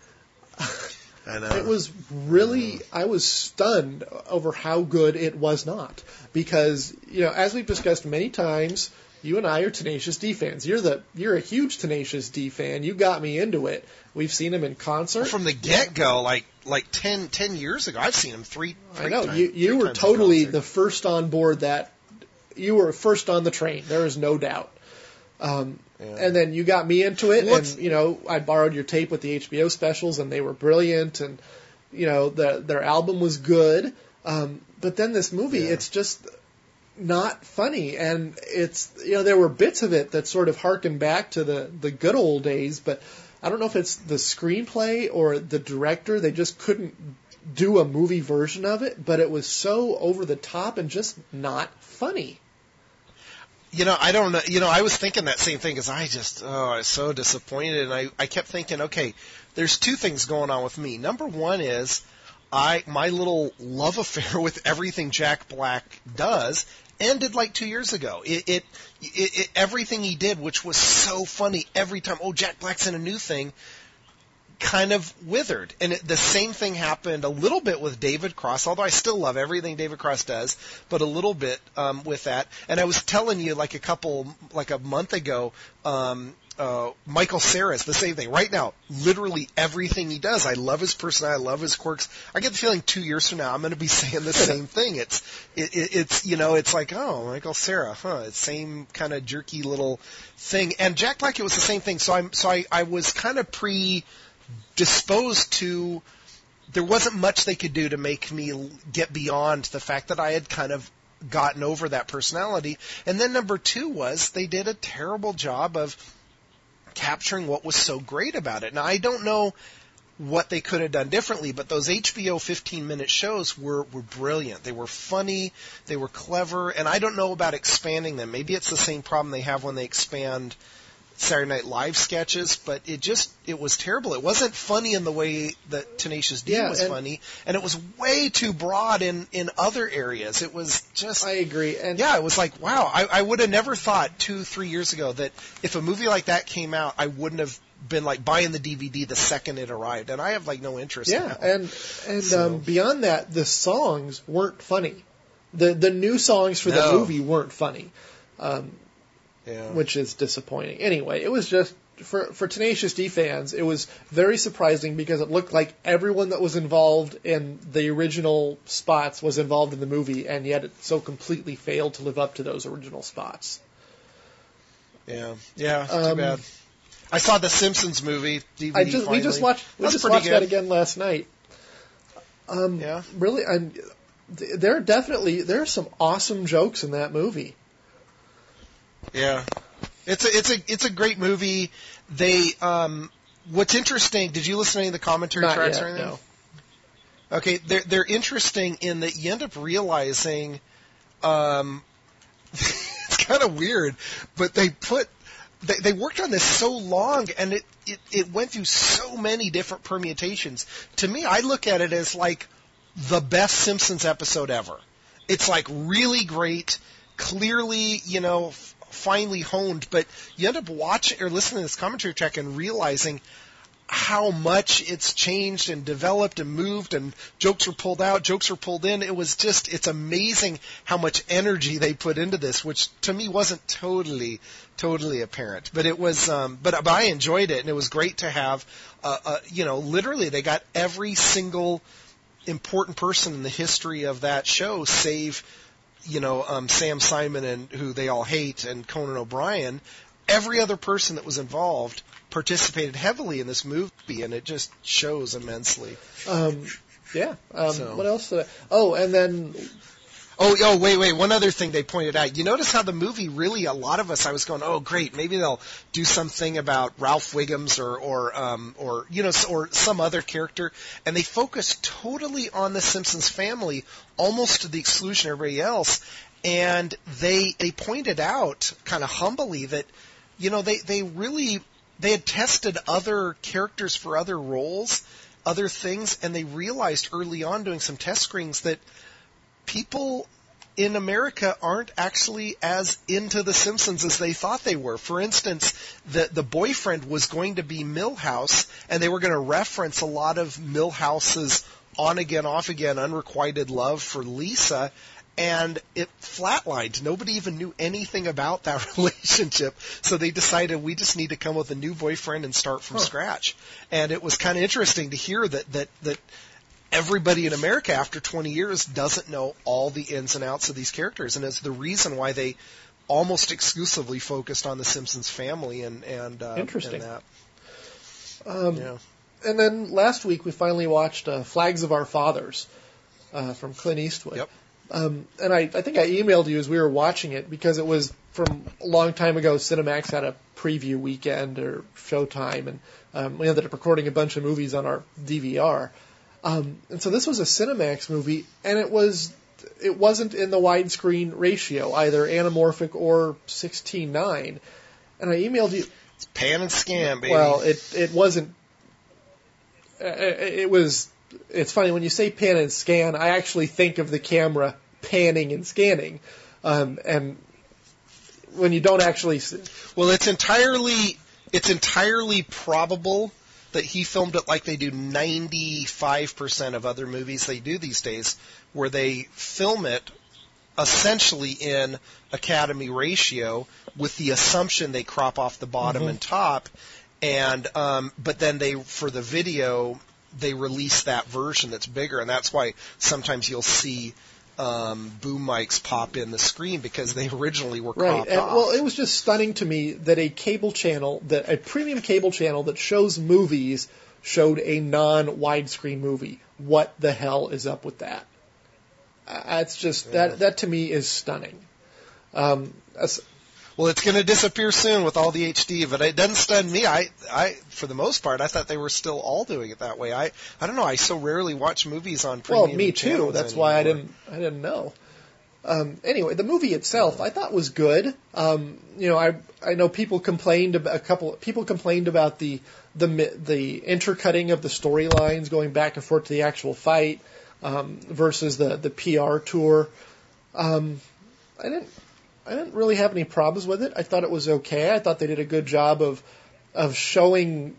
I know. It was really, I was stunned over how good it was not. Because, you know, as we've discussed many times, you and I are Tenacious D fans. You're the you're a huge Tenacious D fan. You got me into it. We've seen him in concert. Well, from the get-go, like like ten, ten years ago, I've seen him three, three I know. times. You, you were totally the first on board that, you were first on the train. There is no doubt. Um, yeah. And then you got me into it, What's, and, you know, I borrowed your tape with the H B O specials, and they were brilliant, and, you know, the, their album was good. Um, but then this movie, yeah. it's just not funny, and it's, you know, there were bits of it that sort of harken back to the, the good old days, but I don't know if it's the screenplay or the director. They just couldn't do a movie version of it, but it was so over the top and just not funny. You know, I don't know. You know, I was thinking that same thing because I just, oh, I was so disappointed. And I, I kept thinking, okay, there's two things going on with me. Number one is I my little love affair with everything Jack Black does ended like two years ago. It, it, it, it everything he did, which was so funny every time. Oh, Jack Black's in a new thing. kind of withered. And it, the same thing happened a little bit with David Cross, although I still love everything David Cross does, but a little bit um, with that. And I was telling you like a couple, like a month ago, um, uh, Michael Cera is the same thing. Right now, literally everything he does, I love his personality, I love his quirks. I get the feeling two years from now I'm going to be saying the same thing. It's, it, it, it's, you know, it's like, oh, Michael Cera, huh? It's same kind of jerky little thing. And Jack Black, it was the same thing. So I'm, so I, I was kind of pre. disposed to, there wasn't much they could do to make me get beyond the fact that I had kind of gotten over that personality. And then number two was they did a terrible job of capturing what was so great about it. Now, I don't know what they could have done differently, but those H B O fifteen-minute shows were, were brilliant. They were funny, they were clever, and I don't know about expanding them. Maybe it's the same problem they have when they expand Saturday Night Live sketches, but it just, it was terrible. It wasn't funny in the way that Tenacious D yeah, was and funny, and it was way too broad in, in other areas. It was just... I agree. And yeah, it was like, wow, I, I would have never thought two, three years ago that if a movie like that came out, I wouldn't have been like buying the D V D the second it arrived, and I have like no interest yeah, now. and, and So- um, beyond that, the songs weren't funny. The, the new songs for No. the movie weren't funny. Um, Yeah. which is disappointing. Anyway, it was just, for, for Tenacious D fans, it was very surprising because it looked like everyone that was involved in the original spots was involved in the movie, and yet it so completely failed to live up to those original spots. Yeah, yeah, too Um, bad. I saw the Simpsons movie D V D I just, we finally. just watched, we That's just pretty watched that good. again last night. Um, Yeah. Really, I'm, th- there are definitely, there are some awesome jokes in that movie. Yeah, it's a it's a it's a great movie. They um, what's interesting? Did you listen to any of the commentary Not tracks yet, or anything? no. Okay, they're they're interesting in that you end up realizing, um, it's kind of weird, but they put they they worked on this so long, and it, it it went through so many different permutations. To me, I look at it as like the best Simpsons episode ever. It's like really great, clearly, you know, f- finely honed, but you end up watching or listening to this commentary track and realizing how much it's changed and developed and moved, and jokes are pulled out, jokes are pulled in. It was just, it's amazing how much energy they put into this, which to me wasn't totally, totally apparent. But it was, um, but, but I enjoyed it, and it was great to have, uh, uh, you know, literally they got every single important person in the history of that show, save, you know, um, Sam Simon and who they all hate, and Conan O'Brien. Every other person that was involved participated heavily in this movie, and it just shows immensely. Um, yeah. Um, So- What else? Did I, oh, and then Oh, oh, wait, wait. One other thing they pointed out. You notice how the movie really, a lot of us, I was going, oh, great, maybe they'll do something about Ralph Wiggums or, or, um, or, you know, or some other character. And they focus totally on the Simpsons family, almost to the exclusion of everybody else. And they, they pointed out, kind of humbly, that, you know, they, they really, they had tested other characters for other roles, other things, and they realized early on doing some test screenings that people in America aren't actually as into The Simpsons as they thought they were. For instance, the the boyfriend was going to be Milhouse, and they were going to reference a lot of Milhouse's on-again, off-again, unrequited love for Lisa, and it flatlined. Nobody even knew anything about that relationship, so they decided we just need to come with a new boyfriend and start from Huh. scratch. And it was kind of interesting to hear that that that everybody in America after twenty years doesn't know all the ins and outs of these characters, and it's the reason why they almost exclusively focused on the Simpsons family and and uh, Interesting. and that. Um, Yeah. And then last week we finally watched uh, Flags of Our Fathers uh, from Clint Eastwood. Yep. Um, and I, I think I emailed you as we were watching it because it was from a long time ago. Cinemax had a preview weekend or Showtime, and um, we ended up recording a bunch of movies on our D V R. Um, and so this was a Cinemax movie, and it was it wasn't in the widescreen ratio, either anamorphic or sixteen nine. And I emailed you. It's pan and scan, baby. Well, it it wasn't. Uh, it was. It's funny when you say pan and scan. I actually think of the camera panning and scanning, um, and when you don't actually. s- Well, it's entirely it's entirely probable that he filmed it like they do ninety-five percent of other movies they do these days, where they film it essentially in Academy ratio with the assumption they crop off the bottom Mm-hmm. and top, and um, but then they, for the video, they release that version that's bigger, and that's why sometimes you'll see um, boom mics pop in the screen, because they originally were Right. cropped And, off. well, it was just stunning to me that a cable channel, that a premium cable channel that shows movies, showed a non-widescreen movie. What the hell is up with that? Uh, it's just Yeah. that that to me is stunning. Um, as- Well, it's going to disappear soon with all the H D, but it doesn't stun me. I, I, for the most part, I thought they were still all doing it that way. I, I don't know. I so rarely watch movies on well, premium me too. channels That's why I anymore. didn't I didn't know. Um, anyway, the movie itself I thought was good. Um, you know, I I know people complained about a couple people complained about the the mi- the intercutting of the storylines going back and forth to the actual fight um, versus the the P R tour. Um, I didn't I didn't really have any problems with it. I thought it was okay. I thought they did a good job of of showing,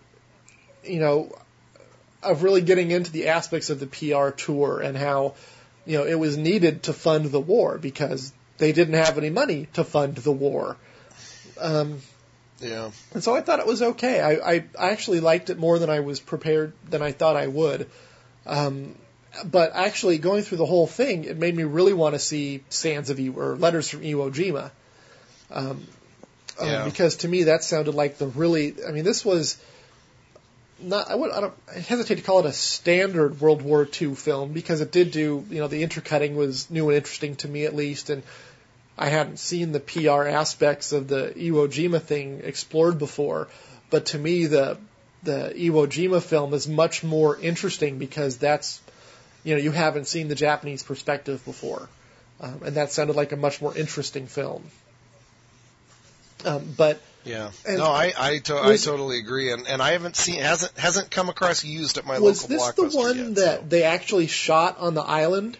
you know, of really getting into the aspects of the P R tour and how, you know, it was needed to fund the war because they didn't have any money to fund the war. Um, Yeah. and so I thought it was okay. I, I, I actually liked it more than I was prepared, than I thought I would. Um, but actually going through the whole thing, it made me really want to see Sands of Iwo, or Letters from Iwo Jima. Um, um, Yeah. because to me that sounded like the really, I mean, this was not, I would, I don't, I hesitate to call it a standard World War Two film because it did do, you know, the intercutting was new and interesting to me at least, and I hadn't seen the P R aspects of the Iwo Jima thing explored before, but to me the the Iwo Jima film is much more interesting because that's, you know, you haven't seen the Japanese perspective before, um, and that sounded like a much more interesting film. Um, but Yeah. And No, I I, to, was- I totally agree, and and I haven't seen hasn't hasn't come across used at my was local this Blockbuster the one yet, that so. they actually shot on the island?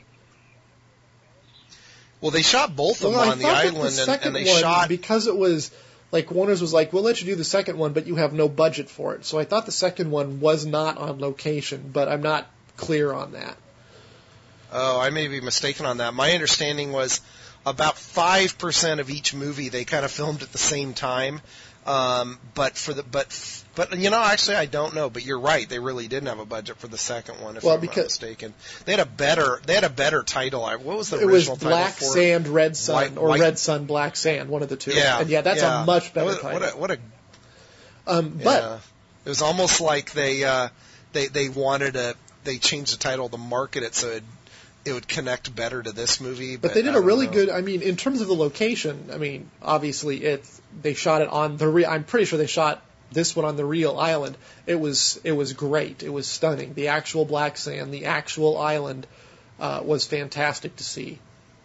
Well, they shot both of them Well, I on the thought that island, the and, second and they one, shot. because it was like Warner's was like, we'll let you do the second one, but you have no budget for it. So I thought the second one was not on location, but I'm not clear on that. Oh, I may be mistaken on that. My understanding was about five percent of each movie they kind of filmed at the same time. Um, but for the but but you know, actually I don't know. But you're right, they really didn't have a budget for the second one, if Well, I'm because- not mistaken. They had a better they had a better title. I- What was the It was original Black title for Sand, Red Sun, White- or White- Red Sun, Black Sand, one of the two. Yeah, and yeah, that's yeah. a much better what, a- title. What a, what a um, but yeah. It was almost like they uh, they they wanted to they changed the title to market it so it it would connect better to this movie. But, But they did I a don't really know. good. I mean, in terms of the location, I mean, obviously it's they shot it on the. Re- I'm pretty sure they shot this one on the real island. It was it was great. It was stunning. The actual black sand, the actual island, uh, was fantastic to see.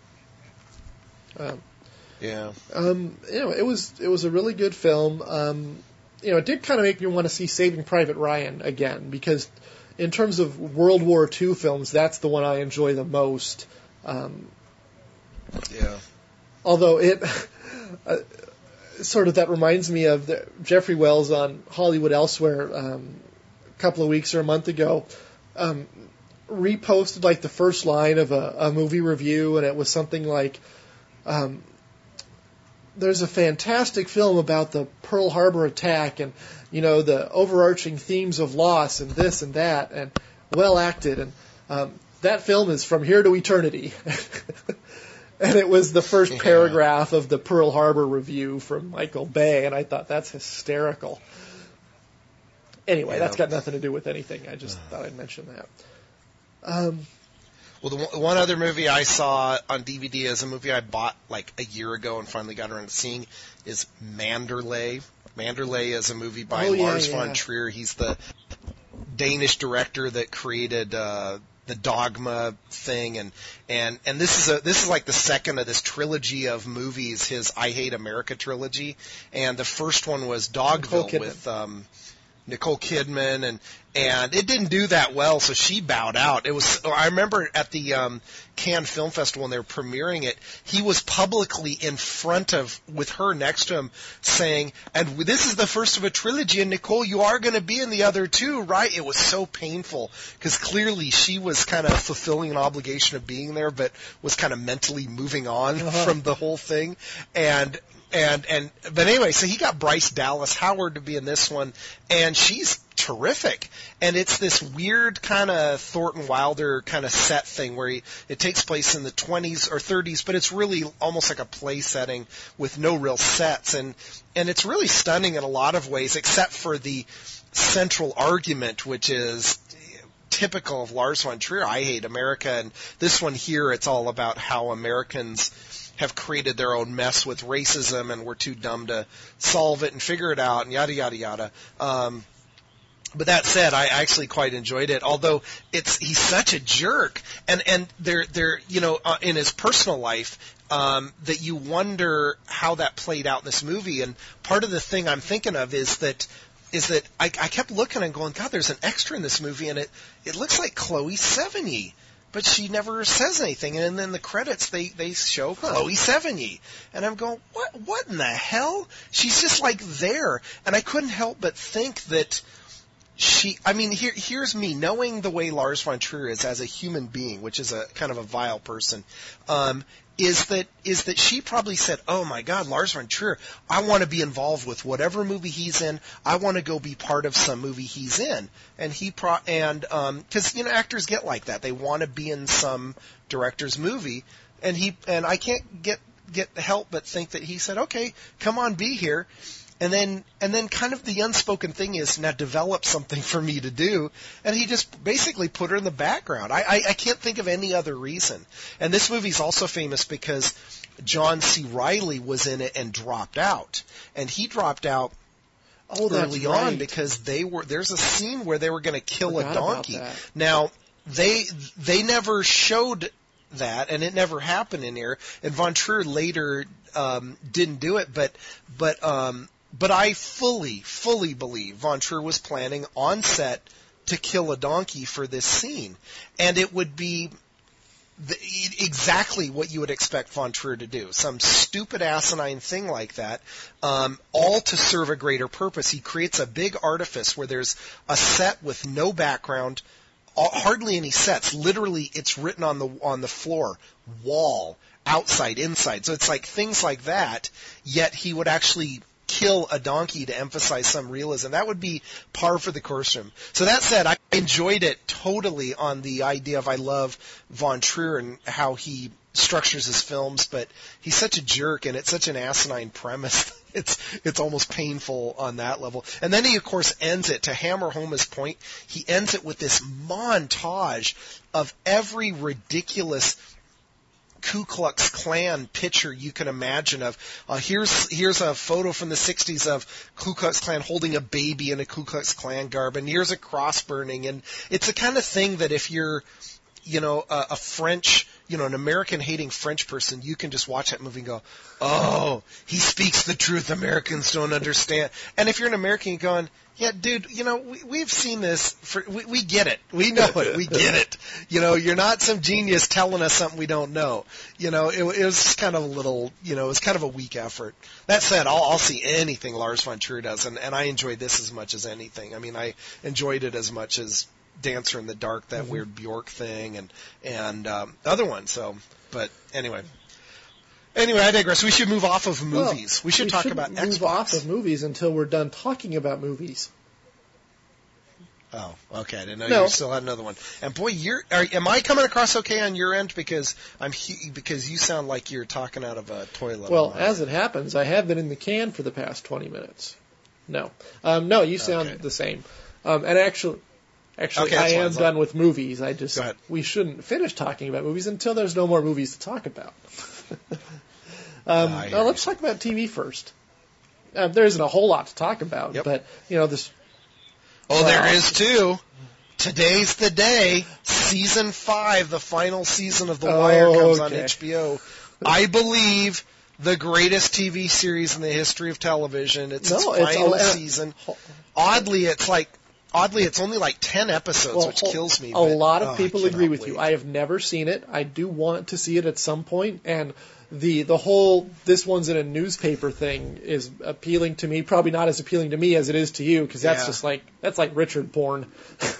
Um, Yeah. um, you know, it was it was a really good film. Um, you know, it did kind of make me want to see Saving Private Ryan again because, in terms of World War Two films, that's the one I enjoy the most. Um, Yeah. although it, uh, sort of that reminds me of the, Jeffrey Wells on Hollywood Elsewhere um, a couple of weeks or a month ago. Um, reposted like the first line of a, a movie review, and it was something like. Um, There's a fantastic film about the Pearl Harbor attack and, you know, the overarching themes of loss and this and that and well acted. And um, that film is From Here to Eternity. And it was the first Yeah. paragraph of the Pearl Harbor review from Michael Bay, and I thought that's hysterical. Anyway, Yeah. that's got nothing to do with anything. I just thought I'd mention that. Um, Well, the one- one other movie I saw on D V D is a movie I bought like a year ago and finally got around to seeing is Manderley. Manderley is a movie by Oh, yeah, Lars yeah. von Trier. He's the Danish director that created uh, the Dogma thing, and and and this is a this is like the second of this trilogy of movies, his I Hate America trilogy, and the first one was Nicole Dogville Kidman. with. Um, Nicole Kidman, and and it didn't do that well, so she bowed out. It was. I remember at the um, Cannes Film Festival when they were premiering it, he was publicly in front of, with her next to him, saying, "And this is the first of a trilogy, and Nicole, you are going to be in the other two, right?" It was so painful because clearly she was kind of fulfilling an obligation of being there, but was kind of mentally moving on uh-huh. from the whole thing, and. And, and, but anyway, so he got Bryce Dallas Howard to be in this one, and she's terrific. And it's this weird kind of Thornton Wilder kind of set thing where he, it takes place in the twenties or thirties, but it's really almost like a play setting with no real sets. And, and it's really stunning in a lot of ways, except for the central argument, which is typical of Lars von Trier. I hate America, and this one here, it's all about how Americans have created their own mess with racism, and we're too dumb to solve it and figure it out, and yada, yada, yada. Um, but that said, I actually quite enjoyed it, although it's he's such a jerk. And, and they're, they're, you know, uh, in his personal life, um, that you wonder how that played out in this movie. And part of the thing I'm thinking of is that is that I, I kept looking and going, God, there's an extra in this movie, and it, it looks like Chloe Sevigny. But she never says anything, and then the credits they they show Chloe Sevigny, and I'm going, what what in the hell? She's just like there, and I couldn't help but think that she. I mean, here here's me knowing the way Lars von Trier is as a human being, which is a kind of a vile person. Um, is that is that she probably said, oh my God, Lars von Trier, I want to be involved with whatever movie he's in. I want to go be part of some movie he's in. And he pro and um 'cause you know actors get like that. They want to be in some director's movie, and he and I can't get get help but think that he said, okay, come on, be here. And then, and then kind of the unspoken thing is, now develop something for me to do. And he just basically put her in the background. I, I, I can't think of any other reason. And this movie's also famous because John C. Reilly was in it and dropped out. And he dropped out oh, early right. on because they were, there's a scene where they were going to kill Forgot a donkey. about that. Now, they, they never showed that, and it never happened in here. And Von Trier later, um, didn't do it, but, but, um, But I fully, fully believe Von Trier was planning on set to kill a donkey for this scene. And it would be the, exactly what you would expect Von Trier to do. Some stupid asinine thing like that, um, all to serve a greater purpose. He creates a big artifice where there's a set with no background, hardly any sets. Literally, it's written on the on the floor, wall, outside, inside. So it's like things like that, yet he would actually kill a donkey to emphasize some realism. That would be par for the course for him. So that said, I enjoyed it totally on the idea of I love Von Trier and how he structures his films, but he's such a jerk and it's such an asinine premise. It's it's almost painful on that level. And then he, of course, ends it, to hammer home his point, he ends it with this montage of every ridiculous Ku Klux Klan picture you can imagine of, uh, here's here's a photo from the sixties of Ku Klux Klan holding a baby in a Ku Klux Klan garb, and here's a cross burning, and it's the kind of thing that if you're, you know, a, a French, you know, an American hating French person, you can just watch that movie and go, oh, he speaks the truth, Americans don't understand. And if you're an American, you're going, yeah, dude, you know, we, we've seen this, for, we, we get it. We know it. We get it. You know, you're not some genius telling us something we don't know. You know, it, it was kind of a little, you know, it was kind of a weak effort. That said, I'll, I'll see anything Lars von Trier does, and, and I enjoyed this as much as anything. I mean, I enjoyed it as much as Dancer in the Dark, that mm-hmm. weird Bjork thing, and, and um, the other one. So, but anyway. Anyway, I digress. We should move off of movies. Well, we should we talk shouldn't about move Xbox. off of movies until we're done talking about movies. Oh, okay. I didn't know no. you still had another one. And boy, you're. Are, am I coming across okay on your end? Because I'm he, because you sound like you're talking out of a toilet. Well, as it happens, I have been in the can for the past twenty minutes. No, um, no, you sound okay. the same. Um, and actually, actually, okay, I am fine. done with movies. I just we shouldn't finish talking about movies until there's no more movies to talk about. um, no, now let's talk about T V first. Uh, there isn't a whole lot to talk about, yep. but you know this. Oh, well, there is too. Today's the day. Season five, the final season of The Wire, oh, comes okay. on H B O. I believe the greatest T V series in the history of television. It's no, its final it's, season. Oddly, it's like oddly it's only like ten episodes, well, which kills me. A but, lot of oh, people I agree with wait. you. I have never seen it. I do want to see it at some point, and the the whole this one's in a newspaper thing is appealing to me. Probably not as appealing to me as it is to you, because that's Yeah. just like that's like Richard porn.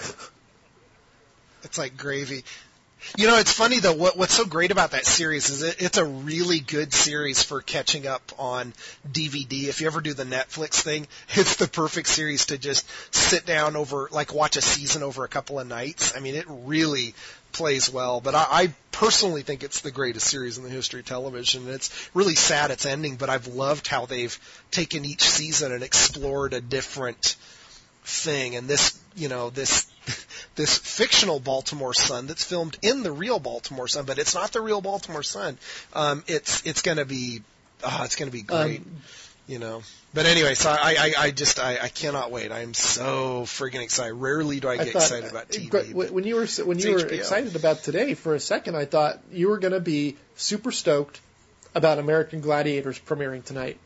It's like gravy. You know, it's funny though. What what's so great about that series is it, it's a really good series for catching up on D V D. If you ever do the Netflix thing, it's the perfect series to just sit down over, like, watch a season over a couple of nights. I mean, it really plays well. But I, I personally think it's the greatest series in the history of television. And it's really sad it's ending, but I've loved how they've taken each season and explored a different thing. And this, you know, this. this fictional Baltimore Sun that's filmed in the real Baltimore Sun, but it's not the real Baltimore Sun. Um, it's it's going to be oh, it's going to be great, Um, you know. But anyway, so I I, I just I, I cannot wait. I'm so friggin' excited. Rarely do I I get thought, excited about T V. But when you were when you it's were H B O. excited about today, for a second I thought you were going to be super stoked about American Gladiators premiering tonight.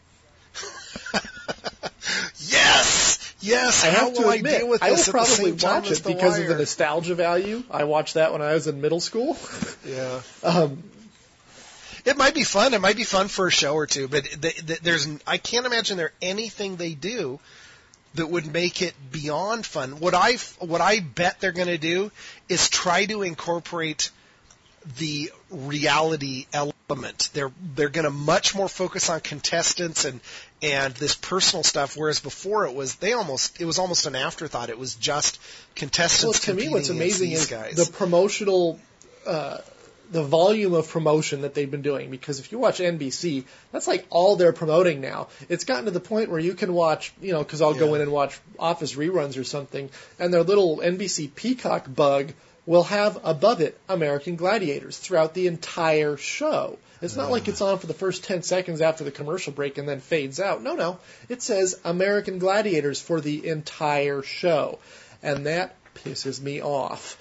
Yes. Yes, I how have to will admit, I deal with I will this at the probably same time watch as it The because Wire? of the nostalgia value. I watched that when I was in middle school. Yeah. um, It might be fun. It might be fun for a show or two, but th- th- there's I can't imagine there anything they do that would make it beyond fun. What I what I bet they're going to do is try to incorporate the reality element. They're they're going to much more focus on contestants and and this personal stuff, whereas before it was they almost it was almost an afterthought. It was just contestants. well, to me, competing what's against amazing these is guys. the promotional, uh, the volume of promotion that they've been doing. Because if you watch N B C, that's like all they're promoting now. It's gotten to the point where you can watch, you know, because I'll go Yeah. in and watch Office reruns or something, and their little N B C Peacock bug will have above it American Gladiators throughout the entire show. It's not like it's on for the first ten seconds after the commercial break and then fades out. No, no. It says American Gladiators for the entire show. And that pisses me off.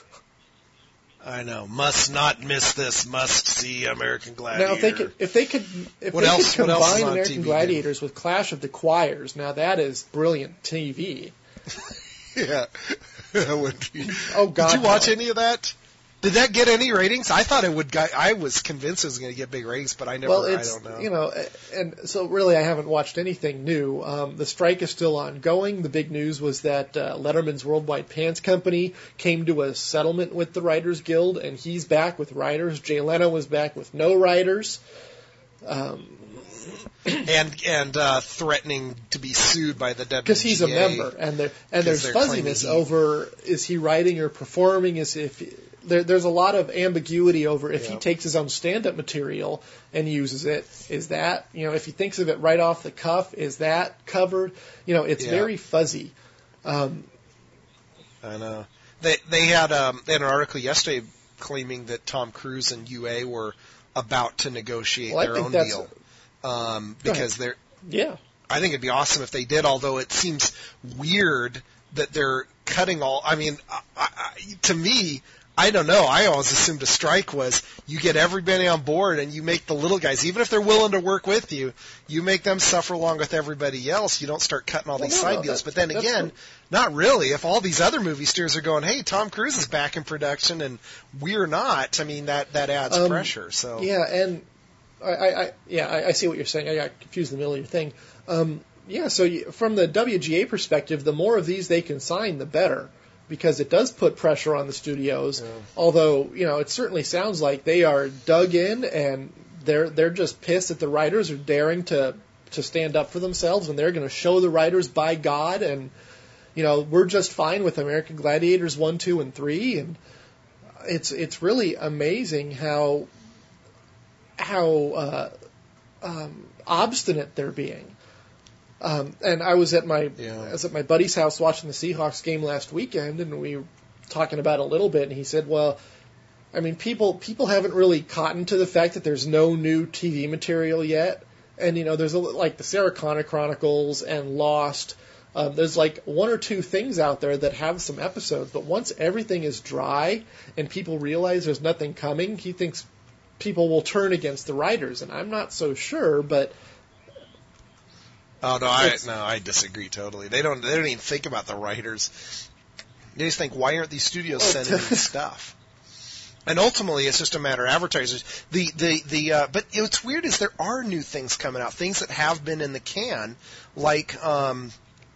I know. Must not miss this. Must see American Gladiator. Now, if they could, if they could, if What they else- could what else is combine on American T V Gladiators with Clash of the Choirs, now that is brilliant T V. Yeah. That would be. Oh God! Did you watch no. any of that? Did that get any ratings? I thought it would. I was convinced it was going to get big ratings, but I never. Well, I it's don't know. you know, and so really, I haven't watched anything new. Um, the strike is still ongoing. The big news was that uh, Letterman's Worldwide Pants Company came to a settlement with the Writers Guild, and he's back with writers. Jay Leno was back with no writers. Um, and and uh, threatening to be sued by the W G A because he's a member, and there and there's they're fuzziness claiming he- over is he writing or performing? Is if there, there's a lot of ambiguity over if he Yeah. takes his own stand-up material and uses it. Is that you know if he thinks of it right off the cuff? Is that covered? You know, it's Yeah. very fuzzy. Um, I know. They they had um they had an article yesterday claiming that Tom Cruise and U A were about to negotiate Well, I their think own that's- deal. Um, Go because they're yeah, I think it'd be awesome if they did, although it seems weird that they're cutting all. I mean, I, I, to me, I don't know. I always assumed a strike was you get everybody on board and you make the little guys, even if they're willing to work with you, you make them suffer along with everybody else. You don't start cutting all Well, these no, side no, deals. that- But then that's again, what- not really. If all these other movie stars are going, hey, Tom Cruise is back in production and we're not, I mean, that, that adds Um, pressure. So yeah, and I, I, I yeah, I, I see what you're saying. I got confused in the middle of your thing. Um, yeah, so you, from the W G A perspective, the more of these they can sign, the better, because it does put pressure on the studios. Yeah. Although, you know, it certainly sounds like they are dug in and they're they're just pissed that the writers are daring to to stand up for themselves, and they're going to show the writers by God, and you know, we're just fine with American Gladiators one, two, and three, and it's it's really amazing how how uh, um, obstinate they're being. Um, and I was at my Yeah. I was at my buddy's house watching the Seahawks game last weekend, and we were talking about it a little bit, and he said, "Well, I mean, people people haven't really cottoned to the fact that there's no new T V material yet, and you know, there's a, like the Sarah Connor Chronicles and Lost." Um, there's like one or two things out there that have some episodes, but once everything is dry and people realize there's nothing coming, he thinks people will turn against the writers, and I'm not so sure, but oh no, I no, I disagree totally. They don't they don't even think about the writers. They just think, why aren't these studios sending me stuff? And ultimately, it's just a matter of advertisers. The the the uh, but what's weird is there are new things coming out, things that have been in the can, like um,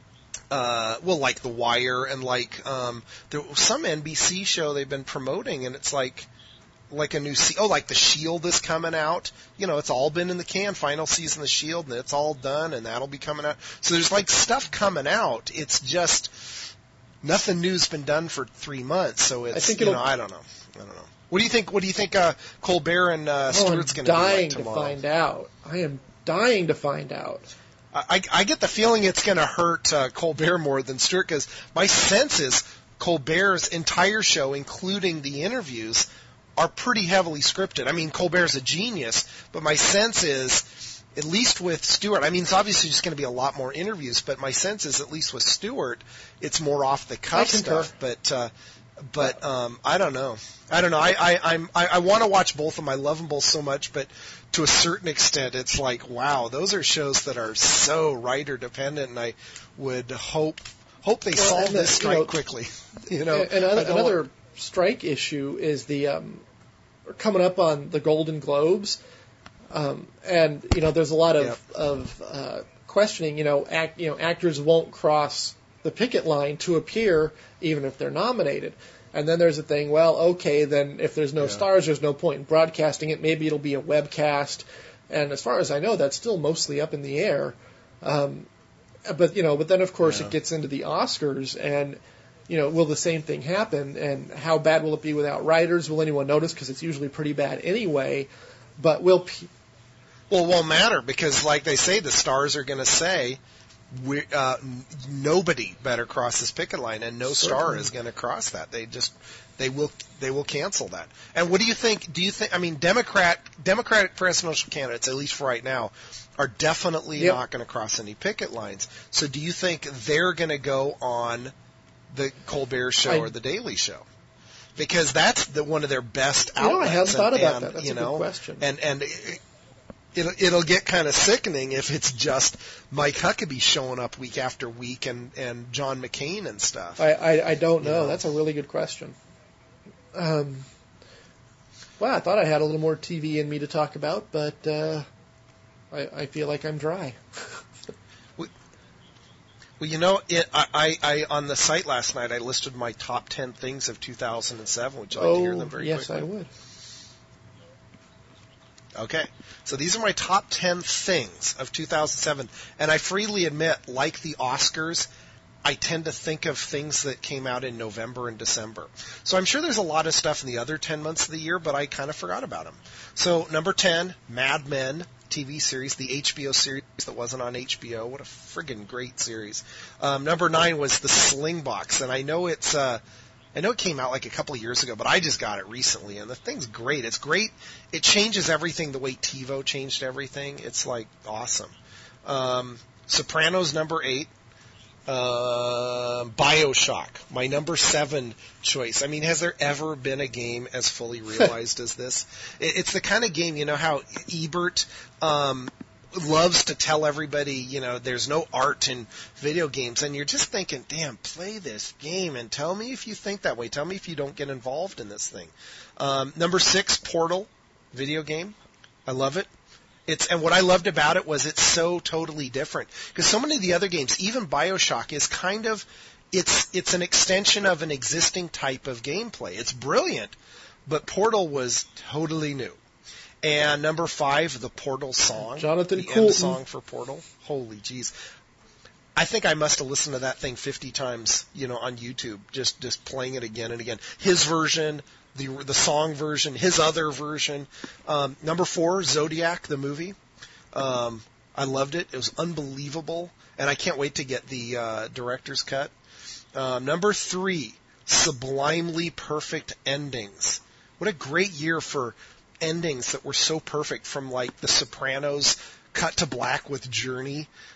uh, well, like The Wire, and like um, there was some N B C show they've been promoting, and it's like like a new se- oh, like The Shield is coming out. You know, it's all been in the can. Final season of The Shield, and it's all done, and that'll be coming out. So there's like stuff coming out. It's just nothing new's been done for three months. So it's I think you it'll, know I don't know I don't know. What do you think? What do you think? Uh, Colbert and uh, Stewart's oh, going to be like dying tomorrow? to find out. I am dying to find out. I, I get the feeling it's going to hurt uh, Colbert more than Stewart, because my sense is Colbert's entire show, including the interviews, are pretty heavily scripted. I mean, Colbert's a genius, but my sense is, at least with Stewart, I mean, it's obviously just going to be a lot more interviews, but my sense is, at least with Stewart, it's more off the cuff stuff. But uh, but um, I don't know. I don't know. I I I'm, I, I want to watch both of them. I love them both so much, but to a certain extent, it's like, wow, those are shows that are so writer dependent, and I would hope hope they well, solve the, this strike you know, quickly. You know, another, another want... strike issue is the um, coming up on the Golden Globes, um, and you know, there's a lot of yep. of uh, questioning. You know, act, you know, actors won't cross the picket line to appear, even if they're nominated. And then there's a thing, well, okay, then if there's no yeah. stars, there's no point in broadcasting it. Maybe it'll be a webcast. And as far as I know, that's still mostly up in the air. Um, but, you know, but then, of course, yeah. it gets into the Oscars. And, you know, will the same thing happen? And how bad will it be without writers? Will anyone notice? Because it's usually pretty bad anyway. But will pe- Well, it won't matter, because, like they say, the stars are going to say, we, uh, nobody better cross this picket line, and no Certainly. star is going to cross that. They just they will they will cancel that. And what do you think? Do you think? I mean, Democrat Democratic presidential candidates, at least for right now, are definitely yep. not going to cross any picket lines. So, do you think they're going to go on the Colbert Show I, or the Daily Show? Because that's the, one of their best you know, outlets. I hadn't and, thought about and, that. That's you a know, good question. And and. It, It'll, it'll get kind of sickening if it's just Mike Huckabee showing up week after week and, and John McCain and stuff. I, I, I don't know. You know. That's a really good question. Um, well, I thought I had a little more T V in me to talk about, but uh, I, I feel like I'm dry. well, well, you know, it, I, I, I on the site last night I listed my top ten things of two thousand seven. Would you like oh, to hear them very yes, quickly? I would. Okay, so these are my top ten things of two thousand seven, and I freely admit, like the Oscars, I tend to think of things that came out in November and December. So I'm sure there's a lot of stuff in the other ten months of the year, but I kind of forgot about them. So number ten, Mad Men T V series, the H B O series that wasn't on H B O. What a friggin' great series. Um, number nine was The Sling Box, and I know it's... Uh, I know it came out like a couple of years ago, but I just got it recently, and the thing's great. It's great. It changes everything the way TiVo changed everything. It's, like, awesome. Um, Sopranos, number eight. Uh, BioShock, my number seven choice. I mean, has there ever been a game as fully realized as this? It, it's the kind of game, you know how Ebert... Um, loves to tell everybody, you know, there's no art in video games, and you're just thinking, damn, play this game and tell me if you think that way. Tell me if you don't get involved in this thing. Um, number six, Portal, video game. I love it. It's and what I loved about it was it's so totally different, because so many of the other games, even BioShock, is kind of it's it's an extension of an existing type of gameplay. It's brilliant, but Portal was totally new. And number five, the Portal song. Jonathan the Coulton. end song for Portal. Holy jeez. I think I must have listened to that thing fifty times, you know, on YouTube, just just playing it again and again. His version, the the song version, his other version. Um, number four, Zodiac, the movie. Um, I loved it. It was unbelievable, and I can't wait to get the uh, director's cut. Um, number three, Sublimely Perfect Endings. What a great year for endings that were so perfect, from like The Sopranos cut to black with Journey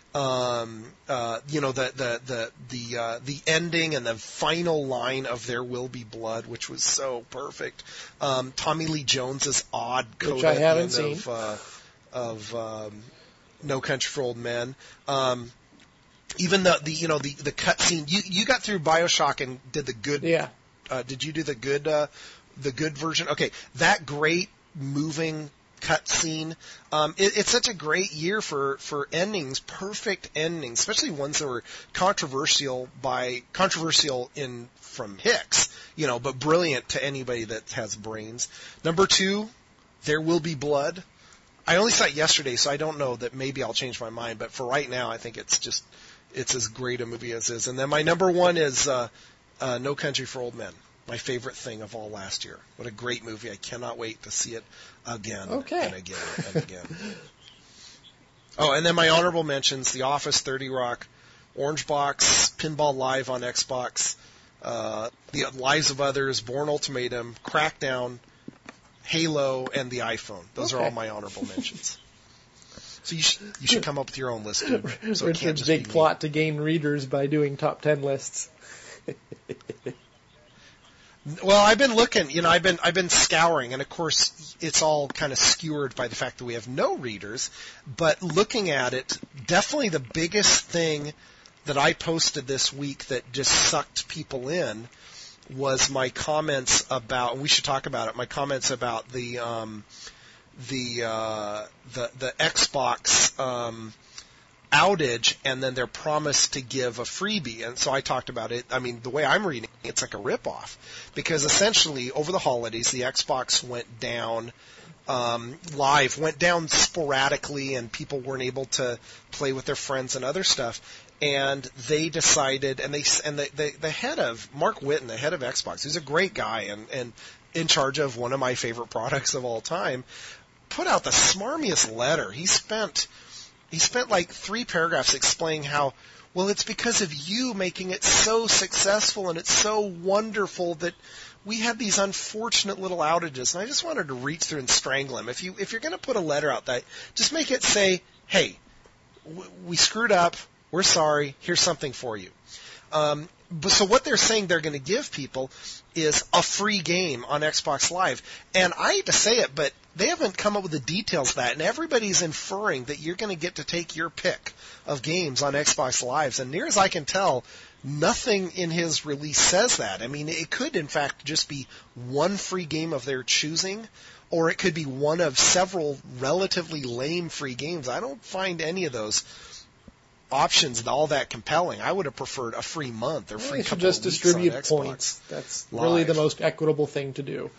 Um, uh, you know, the the the the uh, the ending and the final line of "There Will Be Blood," which was so perfect. Um, Tommy Lee Jones's odd coda Which I haven't at the end seen. of, uh, of um, No Country for Old Men. Um, even the, the you know the the cut scene. You you got through BioShock and did the good. Yeah. Uh, did you do the good uh, the good version? Okay, that great moving cut scene. Um, it, it's such a great year for, for endings, perfect endings, especially ones that were controversial by controversial in from Hicks, you know, but brilliant to anybody that has brains. Number two, There Will Be Blood. I only saw it yesterday, so I don't know that maybe I'll change my mind, but for right now, I think it's just it's as great a movie as is. And then my number one is uh, uh, No Country for Old Men. My favorite thing of all last year. What a great movie. I cannot wait to see it again Okay. and again and again. Oh, and then my honorable mentions, The Office, thirty Rock, Orange Box, Pinball Live on Xbox, uh, The Lives of Others, Bourne Ultimatum, Crackdown, Halo, and the iPhone. Those Okay. are all my honorable mentions. So you, sh- you should come up with your own list, too. So it can't Richard's just big be me. plot to gain readers by doing top ten lists. Well, I've been looking, you know, I've been I've been scouring, and of course, it's all kind of skewered by the fact that we have no readers. But looking at it, definitely the biggest thing that I posted this week that just sucked people in was my comments about. And we should talk about it. My comments about the um, the uh, the the Xbox. Um, outage and then their promise to give a freebie. And so I talked about it. I mean, the way I'm reading it, it's like a ripoff because essentially over the holidays, the Xbox went down um, live, went down sporadically and people weren't able to play with their friends and other stuff. And they decided, and they and the, the, the head of, Mark Whitten, the head of Xbox, who's a great guy and, and in charge of one of my favorite products of all time, put out the smarmiest letter. He spent... He spent like three paragraphs explaining how, well, it's because of you making it so successful and it's so wonderful that we had these unfortunate little outages. And I just wanted to reach through and strangle him. If you if you're going to put a letter out, that just make it say, hey, w- we screwed up. We're sorry. Here's something for you. Um, but so what they're saying they're going to give people is a free game on Xbox Live. And I hate to say it, but they haven't come up with the details of that. And everybody's inferring that you're going to get to take your pick of games on Xbox Lives. And near as I can tell, nothing in his release says that. I mean, it could, in fact, just be one free game of their choosing, or it could be one of several relatively lame free games. I don't find any of those options all that compelling. I would have preferred a free month or Well, free you should couple just of weeks distribute on Xbox points. That's Live. really the most equitable thing to do.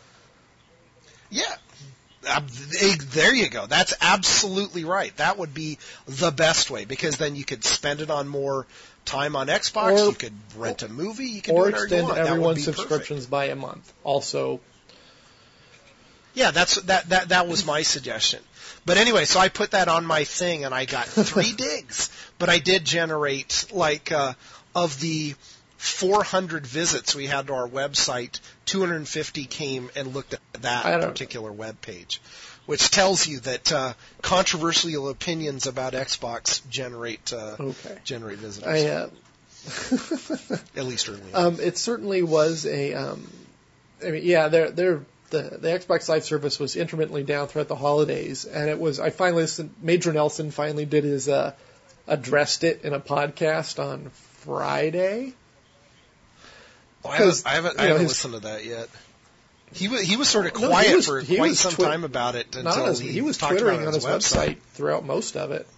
Yeah. Uh, there you go. That's absolutely right. That would be the best way because then you could spend it on more time on Xbox. Or, you could rent a movie. You could or do whatever extend you want. That would everyone's be subscriptions perfect. by a month. Also, Yeah, that's that that that was my suggestion. But anyway, so I put that on my thing and I got three digs. But I did generate like uh, of the four hundred visits we had to our website, two hundred fifty came and looked at that particular web page, which tells you that uh, controversial opinions about Xbox generate uh, okay. generate visitors. I, uh, at least early. Um, it certainly was a. Um, I mean, yeah, they're they're. The, the Xbox Live service was intermittently down throughout the holidays, and it was. I finally listened. Major Nelson finally did his uh, addressed it in a podcast on Friday. Oh, I haven't, I haven't, I you know, haven't his, listened to that yet. He was he was sort of no, quiet was, for quite some twi- time about it until his, he, he was talked twittering about it on his website. website throughout most of it.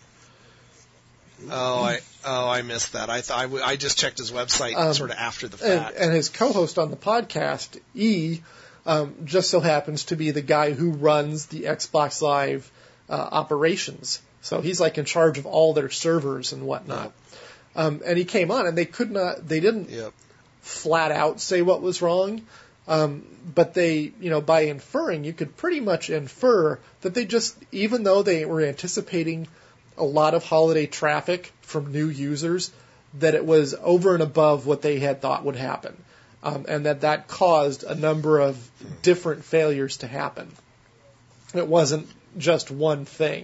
Oh, I oh I missed that. I th- I, w- I just checked his website um, sort of after the and, fact. and his co-host on the podcast, E. Um, just so happens to be the guy who runs the Xbox Live uh, operations. So he's like in charge of all their servers and whatnot. Yep. Um, and he came on, and they could not, they didn't yep. flat out say what was wrong, um, but they, you know, by inferring, you could pretty much infer that they just, even though they were anticipating a lot of holiday traffic from new users, that it was over and above what they had thought would happen. Um, and that that caused a number of different failures to happen. It wasn't just one thing.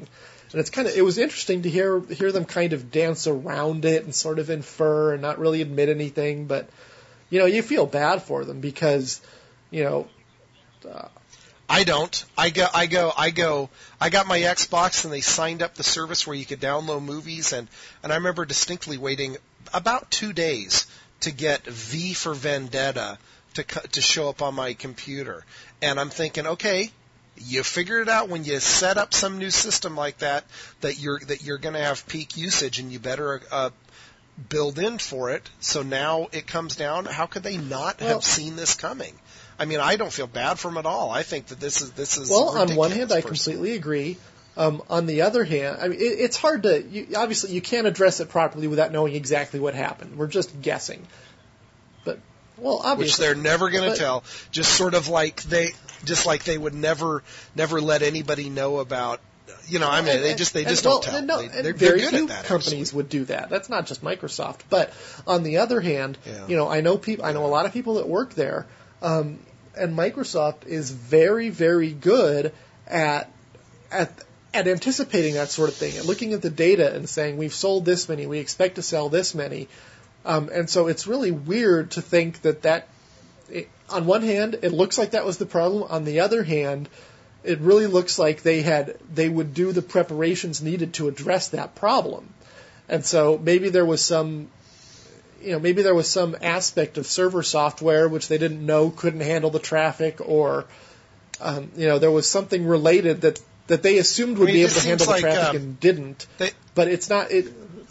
And it's kind of, it was interesting to hear hear them kind of dance around it and sort of infer and not really admit anything. But, you know, you feel bad for them because, you know. Uh, I don't. I go, I go, I go, I got my Xbox and they signed up the service where you could download movies, and, and I remember distinctly waiting about two days to get V for Vendetta to to show up on my computer. And I'm thinking, okay, you figure it out when you set up some new system like that, that you're that you're going to have peak usage, and you better uh, build in for it. So now it comes down. How could they not well, have seen this coming? I mean, I don't feel bad for them at all. I think that this is this is well. On one hand, I personally. completely agree. Um, on the other hand, I mean, it, it's hard to you, obviously you can't address it properly without knowing exactly what happened. We're just guessing. But well, obviously, which they're never going to tell. Just sort of like they. Just like they would never, never let anybody know about, you know. I mean, and, they just they and, just well, don't tell. And no, they, and they're, very they're good few at that. Companies actually. would do that. That's not just Microsoft. But on the other hand, yeah. you know, I know people. I know a lot of people that work there, um, and Microsoft is very, very good at at at anticipating that sort of thing, and looking at the data and saying we've sold this many, we expect to sell this many, um, and so it's really weird to think that that. It, on one hand, it looks like that was the problem. On the other hand, it really looks like they had they would do the preparations needed to address that problem. And so maybe there was some, you know, maybe there was some aspect of server software which they didn't know couldn't handle the traffic, or, um, you know, there was something related that, that they assumed would I mean, be able to handle the like, traffic um, and didn't. They, but it's not it.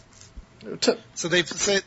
To, so they've said.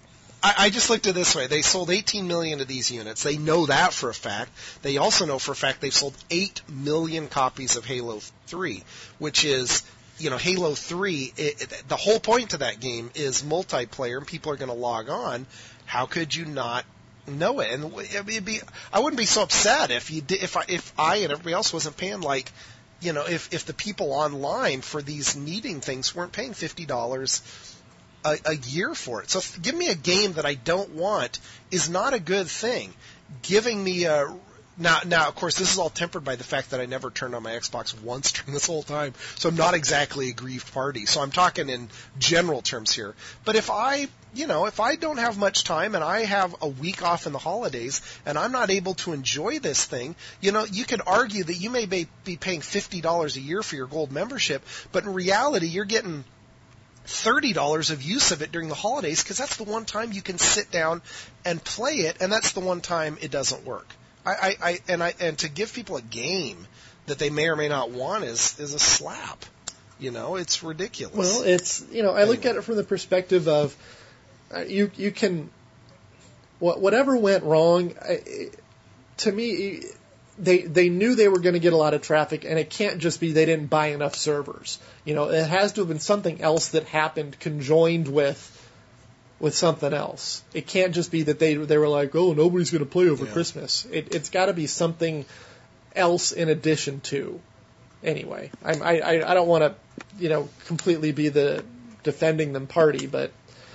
I just looked at it this way. They sold eighteen million of these units. They know that for a fact. They also know for a fact they've sold eight million copies of Halo three, which is, you know, Halo three, it, it, the whole point to that game is multiplayer, and people are going to log on. How could you not know it? And it'd be, I wouldn't be so upset if you did, if I, if I and everybody else wasn't paying, like, you know, if, if the people online for these needing things weren't paying fifty dollars A, a year for it. So if, give me a game that I don't want is not a good thing. Giving me a now, now of course, this is all tempered by the fact that I never turned on my Xbox once during this whole time, so I'm not exactly a grieved party. So I'm talking in general terms here. But if I, you know, if I don't have much time and I have a week off in the holidays and I'm not able to enjoy this thing, you know, you could argue that you may be, be paying fifty dollars a year for your gold membership, but in reality, you're getting thirty dollars of use of it during the holidays because that's the one time you can sit down and play it, and that's the one time it doesn't work. I, I, I and I and to give people a game that they may or may not want is is a slap. You know, it's ridiculous. Well, it's, you know, I anyway. look at it from the perspective of uh, you you can what whatever went wrong. I, to me, they they knew they were going to get a lot of traffic, and it can't just be they didn't buy enough servers. You know, it has to have been something else that happened conjoined with with something else. It can't just be that they they were like, oh, nobody's going to play over yeah. Christmas. It, it's got to be something else in addition to. Anyway, I'm, I I I don't want to, you know, completely be the defending them party, but.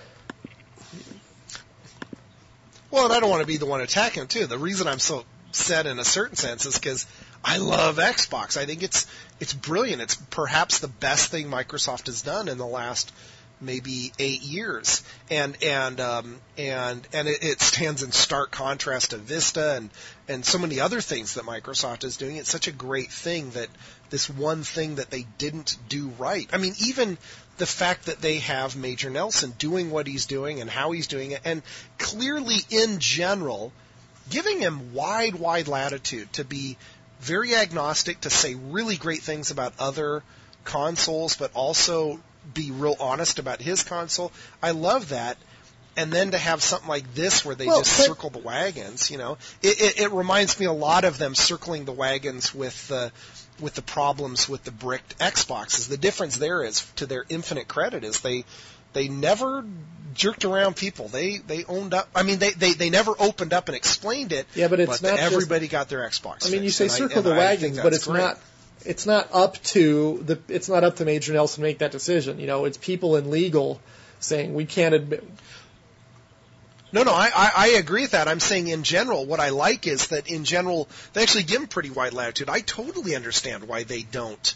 Well, and I don't want to be the one attacking them too. The reason I'm so set in a certain sense is because I love Xbox. I think it's it's brilliant. It's perhaps the best thing Microsoft has done in the last maybe eight years, and and um, and and it, it stands in stark contrast to Vista and and so many other things that Microsoft is doing. It's such a great thing that this one thing that they didn't do right. I mean, even the fact that they have Major Nelson doing what he's doing and how he's doing it, and clearly in general giving him wide, wide latitude to be very agnostic, to say really great things about other consoles, but also be real honest about his console. I love that. And then to have something like this where they well, just but, circle the wagons, you know, it, it, it reminds me a lot of them circling the wagons with the with the problems with the bricked Xboxes. The difference there is, to their infinite credit, is they they never jerked around people. They they owned up. I mean, they, they, they never opened up and explained it. Yeah, but it's but not everybody just, got their Xbox. I mean, you fixed, say and circle I, the wagons, but it's great. not. It's not up to the. It's not up to Major Nelson to make that decision. You know, it's people in legal saying we can't admit. No, no, I, I, I agree with that. I'm saying in general, what I like is that in general, they actually give them pretty wide latitude. I totally understand why they don't.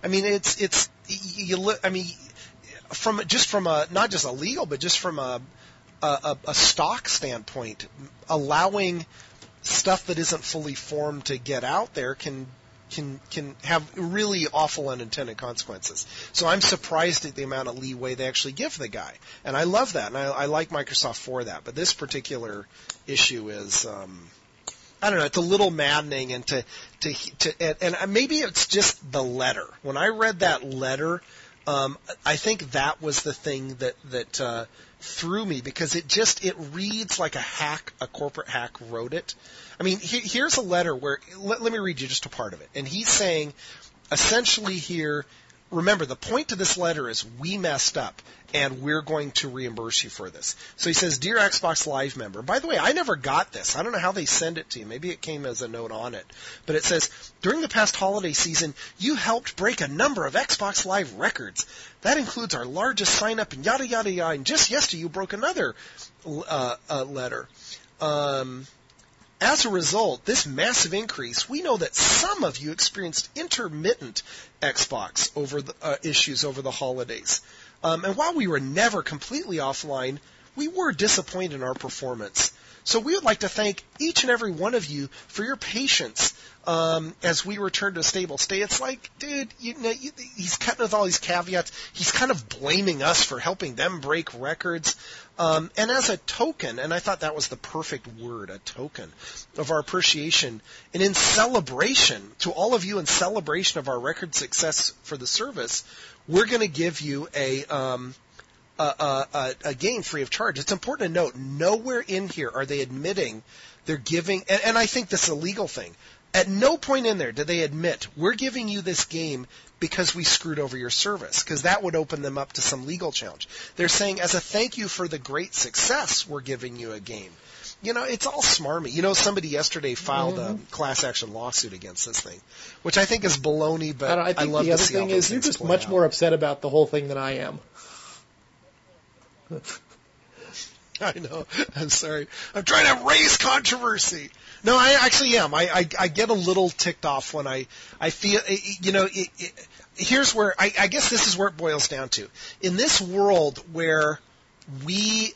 I mean, it's it's you. Look, I mean, from just from a not just a legal, but just from a a, a stock standpoint, allowing stuff that isn't fully formed to get out there can can can have really awful unintended consequences. So I'm surprised at the amount of leeway they actually give the guy, and I love that, and I, I like Microsoft for that. But this particular issue is, um, I don't know, it's a little maddening, and to to to and, and maybe it's just the letter. When I read that letter, um, I think that was the thing that that uh, threw me, because it just it reads like a hack, a corporate hack wrote it. I mean, he, here's a letter where, let, let me read you just a part of it. And he's saying, essentially here, remember, the point to this letter is we messed up, and we're going to reimburse you for this. So he says, Dear Xbox Live member, by the way, I never got this. I don't know how they send it to you. Maybe it came as a note on it. But it says, during the past holiday season, you helped break a number of Xbox Live records. That includes our largest sign-up and yada, yada, yada. And just yesterday, you broke another uh, uh, letter. Um... As a result, this massive increase, we know that some of you experienced intermittent Xbox over the, uh, issues over the holidays. Um, and while we were never completely offline, we were disappointed in our performance. So we would like to thank each and every one of you for your patience um, as we return to a stable state. It's like, dude, you know, you, he's cutting with all these caveats. He's kind of blaming us for helping them break records. Um, and as a token, and I thought that was the perfect word, a token of our appreciation, and in celebration, to all of you in celebration of our record success for the service, we're going to give you a... Um, A, a, a game free of charge. It's important to note, nowhere in here are they admitting they're giving, and, and I think this is a legal thing. At no point in there do they admit, we're giving you this game because we screwed over your service, because that would open them up to some legal challenge. They're saying, as a thank you for the great success, we're giving you a game. You know, it's all smarmy. You know, somebody yesterday filed mm-hmm. a class action lawsuit against this thing, which I think is baloney, but I, I, think I love the to other see thing how is you're just much out. more upset about the whole thing than I am. I know. I'm sorry. I'm trying to raise controversy. No, I actually am. I, I, I get a little ticked off when I, I feel, you know, it, it, here's where, I, I guess this is where it boils down to. In this world where we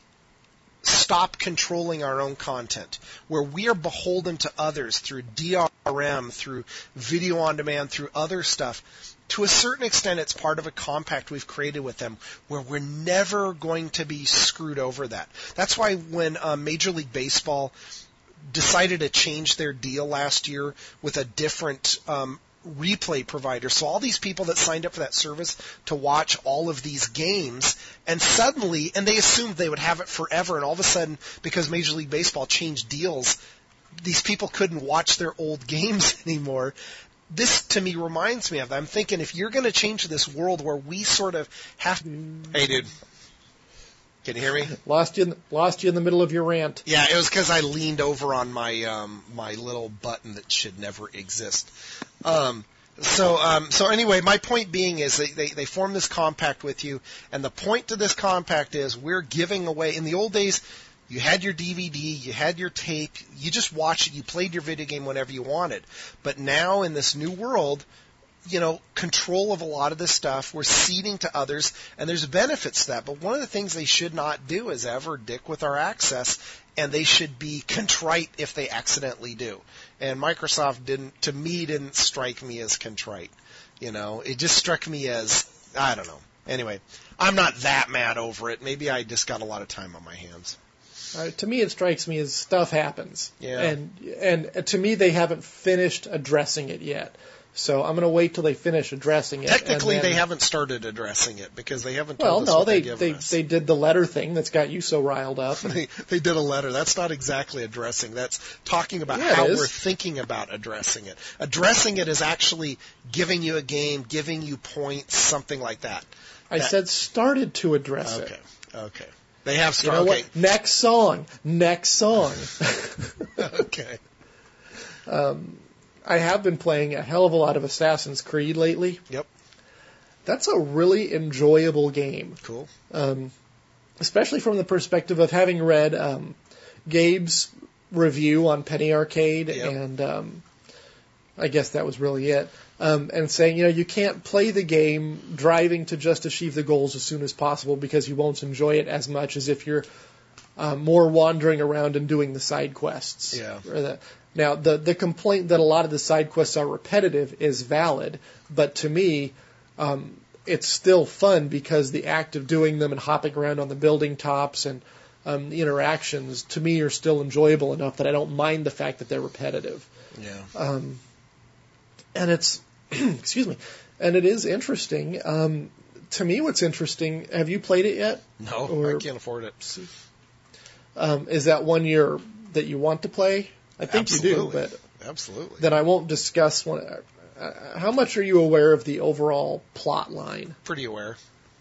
stop controlling our own content, where we are beholden to others through D R M, through video on demand, through other stuff, to a certain extent, it's part of a compact we've created with them where we're never going to be screwed over that. That's why when uh, Major League Baseball decided to change their deal last year with a different um, replay provider, so all these people that signed up for that service to watch all of these games, and suddenly, and they assumed they would have it forever, and all of a sudden, because Major League Baseball changed deals, these people couldn't watch their old games anymore. This, to me, reminds me of that. I'm thinking, if you're going to change this world where we sort of have... Hey, dude. Can you hear me? Lost you in the, lost you in the middle of your rant. Yeah, it was because I leaned over on my um, my little button that should never exist. Um, so um, so anyway, my point being is they, they, they form this compact with you, and the point to this compact is we're giving away... In the old days... You had your D V D, you had your tape, you just watched it, you played your video game whenever you wanted. But now in this new world, you know, control of a lot of this stuff, we're ceding to others, and there's benefits to that. But one of the things they should not do is ever dick with our access, and they should be contrite if they accidentally do. And Microsoft didn't, to me, didn't strike me as contrite. You know, it just struck me as, I don't know. Anyway, I'm not that mad over it. Maybe I just got a lot of time on my hands. Uh, to me, it strikes me as stuff happens, yeah. and and to me, they haven't finished addressing it yet. So I'm going to wait till they finish addressing it. Technically, and then, they haven't started addressing it because they haven't well, told us no, what they they're they giving us. they did the letter thing that's got you so riled up. they they did a letter. That's not exactly addressing. That's talking about yeah, how we're thinking about addressing it. Addressing it is actually giving you a game, giving you points, something like that. I that, said started to address okay, it. Okay. Okay. They have started. You know okay. what? Next song. Next song. okay. Um, I have been playing a hell of a lot of Assassin's Creed lately. Yep. That's a really enjoyable game. Cool. Um, especially from the perspective of having read um, Gabe's review on Penny Arcade yep. and um, I guess that was really it. Um, and saying, you know, you can't play the game driving to just achieve the goals as soon as possible because you won't enjoy it as much as if you're uh, more wandering around and doing the side quests. Yeah. Or the, now, the, the complaint that a lot of the side quests are repetitive is valid, but to me, um, it's still fun because the act of doing them and hopping around on the building tops and um, the interactions, to me, are still enjoyable enough that I don't mind the fact that they're repetitive. Yeah. Um, and it's, excuse me, and it is interesting. Um, to me, what's interesting, have you played it yet? No, or, I can't afford it. Um, is that one you're, that you want to play? I think Absolutely. you do, but Absolutely. then I won't discuss one. Uh, how much are you aware of the overall plot line? Pretty aware.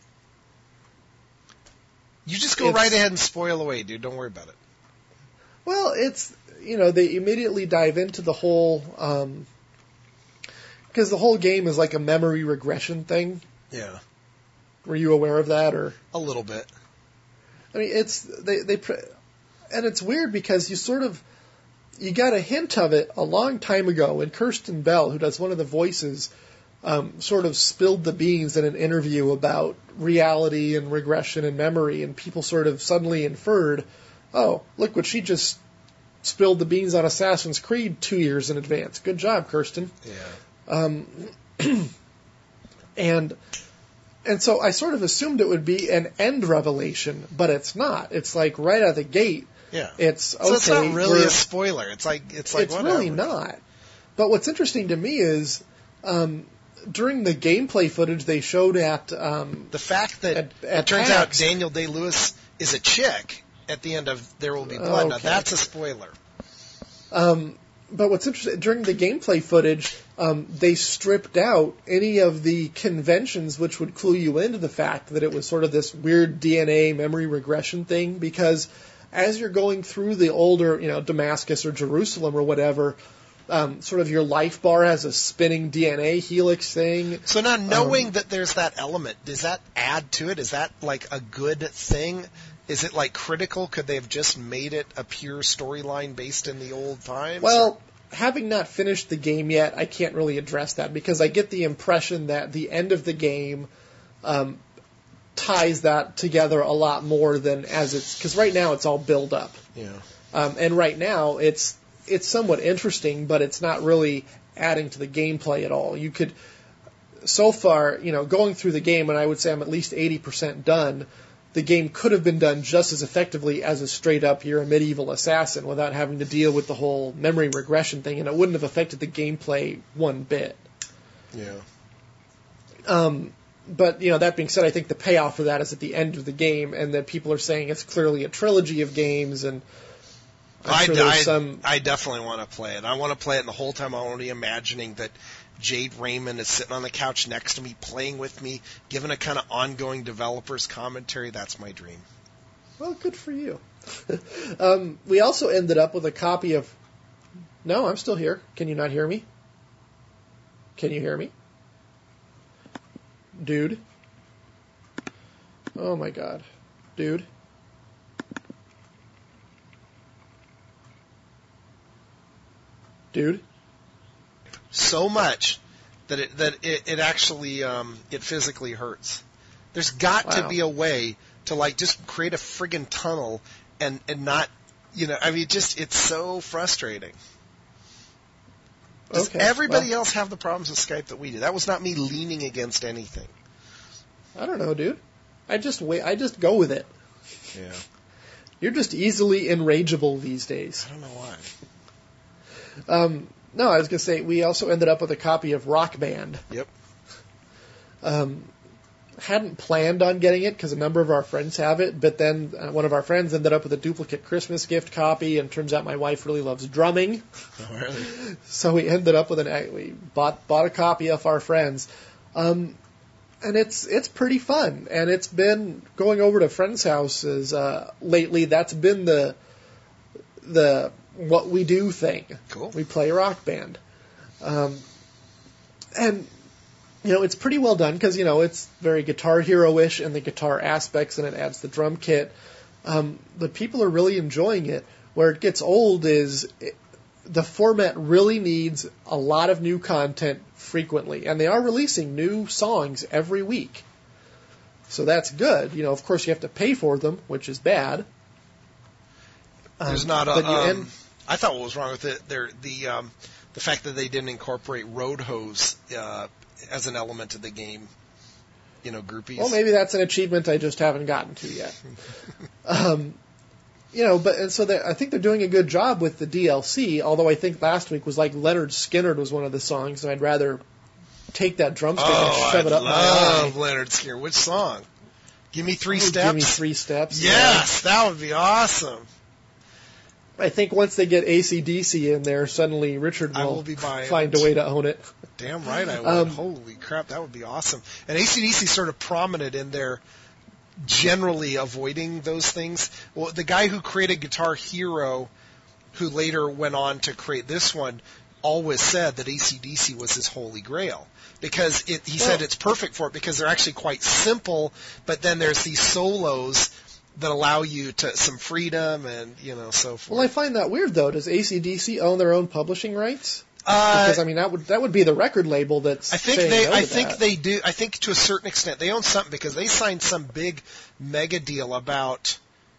You just go It's, right ahead and spoil away, dude. Don't worry about it. Well, it's, you know, they immediately dive into the whole, um, because the whole game is like a memory regression thing. Yeah. Were you aware of that, or? A little bit. I mean, it's, they, they, and it's weird because you sort of, you got a hint of it a long time ago when Kirsten Bell, who does one of the voices, um, sort of spilled the beans in an interview about reality and regression and memory, and people sort of suddenly inferred, oh, look what she just spilled the beans on Assassin's Creed two years in advance. Good job, Kirsten. Yeah. Um, and and so I sort of assumed it would be an end revelation, but it's not. It's like right out of the gate. Yeah. It's okay. So it's not really we're- a spoiler. It's like it's like it's whatever. really not. But what's interesting to me is um, during the gameplay footage they showed at um, The fact that At- at it turns out PAX. Daniel Day-Lewis is a chick at the end of There Will Be Blood. Now Okay. that's a spoiler. Um, but what's interesting, during the gameplay footage, um, they stripped out any of the conventions which would clue you into the fact that it was sort of this weird D N A memory regression thing, because as you're going through the older, you know, Damascus or Jerusalem or whatever, um, sort of your life bar has a spinning D N A helix thing. So now knowing Um, that there's that element, does that add to it? Is that like a good thing? Is it like critical? Could they have just made it a pure storyline based in the old times? Well, having not finished the game yet, I can't really address that because I get the impression that the end of the game um, ties that together a lot more than as it's, because right now it's all build up. yeah. Um, and right now it's it's somewhat interesting, but it's not really adding to the gameplay at all. You could, so far, you know, going through the game, and I would say I'm at least eighty percent done, the game could have been done just as effectively as a straight-up, you're a medieval assassin without having to deal with the whole memory regression thing, and it wouldn't have affected the gameplay one bit. Yeah. Um, but, you know, that being said, I think the payoff for that is at the end of the game, and that people are saying it's clearly a trilogy of games, and I'm I, sure there's I, some... I definitely want to play it. I want to play it, and the whole time I'm already imagining that Jade Raymond is sitting on the couch next to me, playing with me, giving a kind of ongoing developer's commentary. That's my dream. Well, good for you. um, we also ended up with a copy of... No, I'm still here. Can you not hear me? Can you hear me? Dude? Oh my god. Dude? Dude? So much that it that it, it actually um, it physically hurts. There's got Wow. to be a way to like just create a friggin' tunnel and and not, you know, I mean, just it's so frustrating. Does Okay, everybody well, else have the problems with Skype that we do? That was not me leaning against anything. I don't know, dude. I just wait. I just go with it. Yeah. You're just easily enrageable these days. I don't know why. Um, no, I was going to say, we also ended up with a copy of Rock Band. Yep. Um, hadn't planned on getting it because a number of our friends have it, but then uh, one of our friends ended up with a duplicate Christmas gift copy, and turns out my wife really loves drumming. Oh, really? So we ended up with an, we bought, bought a copy of our friends. Um, and it's, it's pretty fun. And it's been going over to friends' houses, uh, lately. That's been the, the, what we do thing. Cool. We play Rock Band. Um, and, you know, it's pretty well done because, you know, it's very Guitar Hero-ish in the guitar aspects, and it adds the drum kit. Um, the people are really enjoying it. Where it gets old is, it, the format really needs a lot of new content frequently, and they are releasing new songs every week. So that's good. You know, of course, you have to pay for them, which is bad. There's um, not a. but you Um, end- I thought what was wrong with it, there the um, the fact that they didn't incorporate road hose uh, as an element of the game. You know, groupies. Well, maybe that's an achievement I just haven't gotten to yet. um, you know, but and so they, I think they're doing a good job with the D L C. Although I think last week was like Leonard Skinner was one of the songs, and I'd rather take that drumstick oh, and shove I it up my love eye. Leonard Skinner. Which song? Give me three Oh, steps. Give me three steps. Yes, that would be awesome. I think once they get A C D C in there, suddenly Richard I will, will be buying find it. a way to own it. Damn right I would. Um, Holy crap, that would be awesome. And A C D C sort of prominent in their generally avoiding those things. Well, the guy who created Guitar Hero, who later went on to create this one, always said that A C D C was his holy grail. Because it, he well, said it's perfect for it because they're actually quite simple, but then there's these solos that allow you to some freedom and, you know, so forth. Well, I find that weird, though. Does A C D C own their own publishing rights? Uh, Because I mean, that would that would be the record label that's. I think saying they. no I to think that. they do. I think to a certain extent they own something because they signed some big mega deal about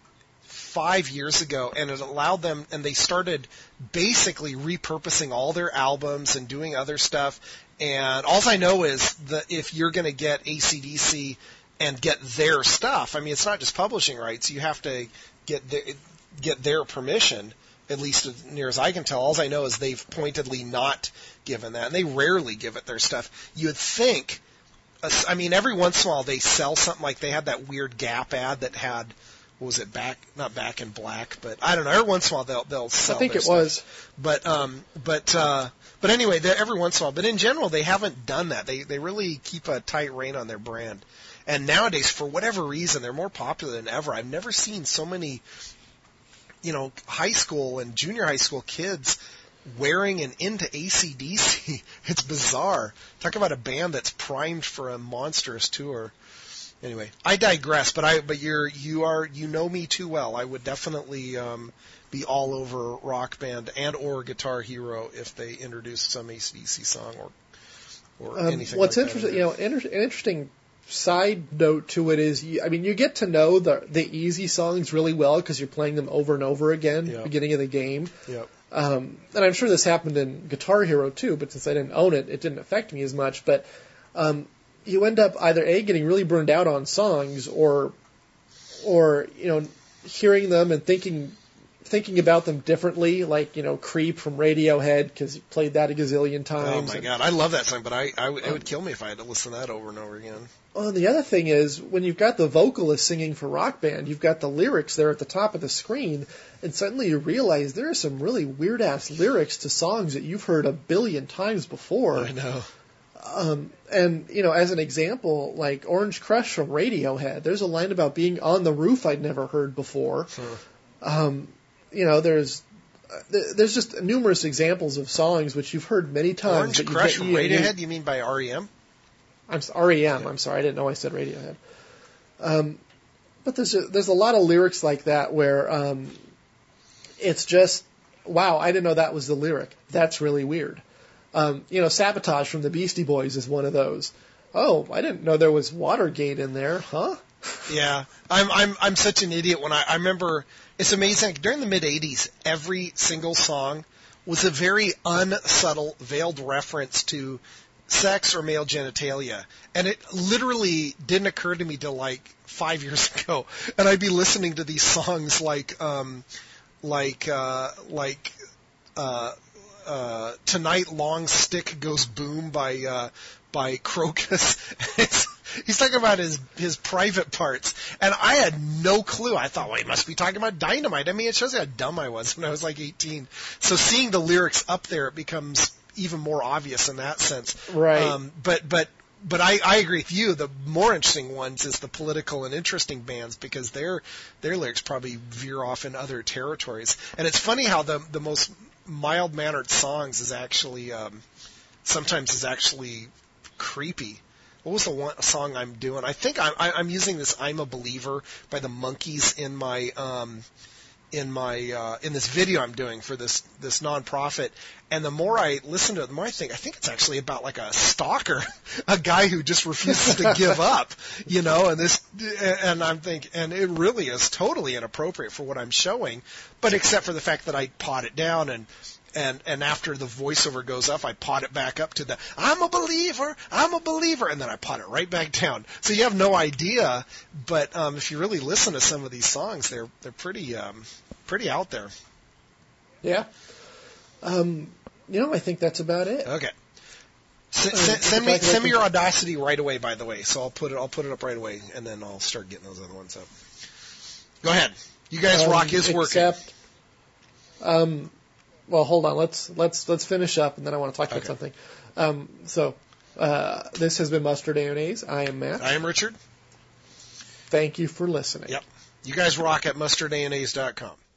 five years ago, and it allowed them. And they started basically repurposing all their albums and doing other stuff. And all I know is that if you're going to get A C D C and get their stuff, I mean, it's not just publishing rights. You have to get their, get their permission. At least as near as I can tell, all I know is they've pointedly not given that, and they rarely give it their stuff. You'd think, I mean, every once in a while they sell something like they had that weird Gap ad that had, what was it, back, not Back in Black, but I don't know. Every once in a while they'll they'll sell. I think their it stuff. was. But um, but uh, but anyway, they're every once in a while. But in general, they haven't done that. They they really keep a tight rein on their brand. And nowadays, for whatever reason, they're more popular than ever. I've never seen so many, you know, high school and junior high school kids wearing and into A C D C. It's bizarre. Talk about a band that's primed for a monstrous tour. Anyway, I digress, but I but you're you are you know me too well. I would definitely um, be all over Rock Band and or Guitar Hero if they introduced some A C D C song or or Um, anything. what's like interesting, that. you know, inter- an interesting side note to it is, you, I mean, you get to know the the easy songs really well because you're playing them over and over again, Yeah. beginning of the game. Yep. Um, and I'm sure this happened in Guitar Hero too, but since I didn't own it, it didn't affect me as much. But um, you end up either A, getting really burned out on songs, or or you know, hearing them and thinking thinking about them differently, like, you know, Creep from Radiohead, because you played that a gazillion Oh times. my and, God, I love that song, but I, I w- it would kill me if I had to listen to that over and over again. Well, and the other thing is, when you've got the vocalist singing for Rock Band, you've got the lyrics there at the top of the screen, and suddenly you realize there are some really weird-ass lyrics to songs that you've heard a billion times before. I know. Um, and, you know, as an example, like Orange Crush from Radiohead, there's a line about being on the roof I'd never heard before. Huh. Um, you know, there's uh, th- there's just numerous examples of songs which you've heard many times. Orange but you Crush get- from you- you- Radiohead? You mean by R E M? I'm s- R E M. I'm sorry, I didn't know I said Radiohead. Um, but there's a, there's a lot of lyrics like that where um, it's just, wow, I didn't know that was the lyric. That's really weird. Um, you know, Sabotage from the Beastie Boys is one of those. Oh, I didn't know there was Watergate in there, huh? Yeah, I'm I'm I'm such an idiot when I I remember. It's amazing during the mid eighties, every single song was a very unsubtle, veiled reference to sex or male genitalia, and it literally didn't occur to me till like five years ago. And I'd be listening to these songs like um like uh like uh uh Tonight Long Stick Goes Boom by uh by Crocus. It's, he's talking about his his private parts, and I had no clue. I thought, well, he must be talking about Dynamite. I mean, it shows you how dumb I was when I was like eighteen. So seeing the lyrics up there, it becomes even more obvious in that sense. Right. Um, but but but I, I agree with you. The more interesting ones is the political and interesting bands because their their lyrics probably veer off in other territories. And it's funny how the the most mild mannered songs is actually um, sometimes is actually creepy. What was the one song I'm doing? I think I'm, I'm using this "I'm a Believer" by the Monkees in my um, in my uh, in this video I'm doing for this this nonprofit, and the more I listen to it, the more I think I think it's actually about like a stalker, a guy who just refuses to give up, you know. And this, and I'm thinking, and it really is totally inappropriate for what I'm showing, but except for the fact that I pot it down and. And and after the voiceover goes up, I pot it back up to the I'm a believer, I'm a believer, and then I pot it right back down. So you have no idea, but um, if you really listen to some of these songs, they're they're pretty um, pretty out there. Yeah. Um, you know, I think that's about it. Okay. S- Uh, send, send me if I send me can- your Audacity right away. By the way, so I'll put it I'll put it up right away, and then I'll start getting those other ones up. Go ahead. You guys Um, rock is working. Except, um, well, hold on. Let's let's let's finish up, and then I want to talk about Okay. something. Um, so, uh, this has been Mustard Mayonnaise. I am Matt. I am Richard. Thank you for listening. Yep. You guys rock at mustard mayonnaise dot com.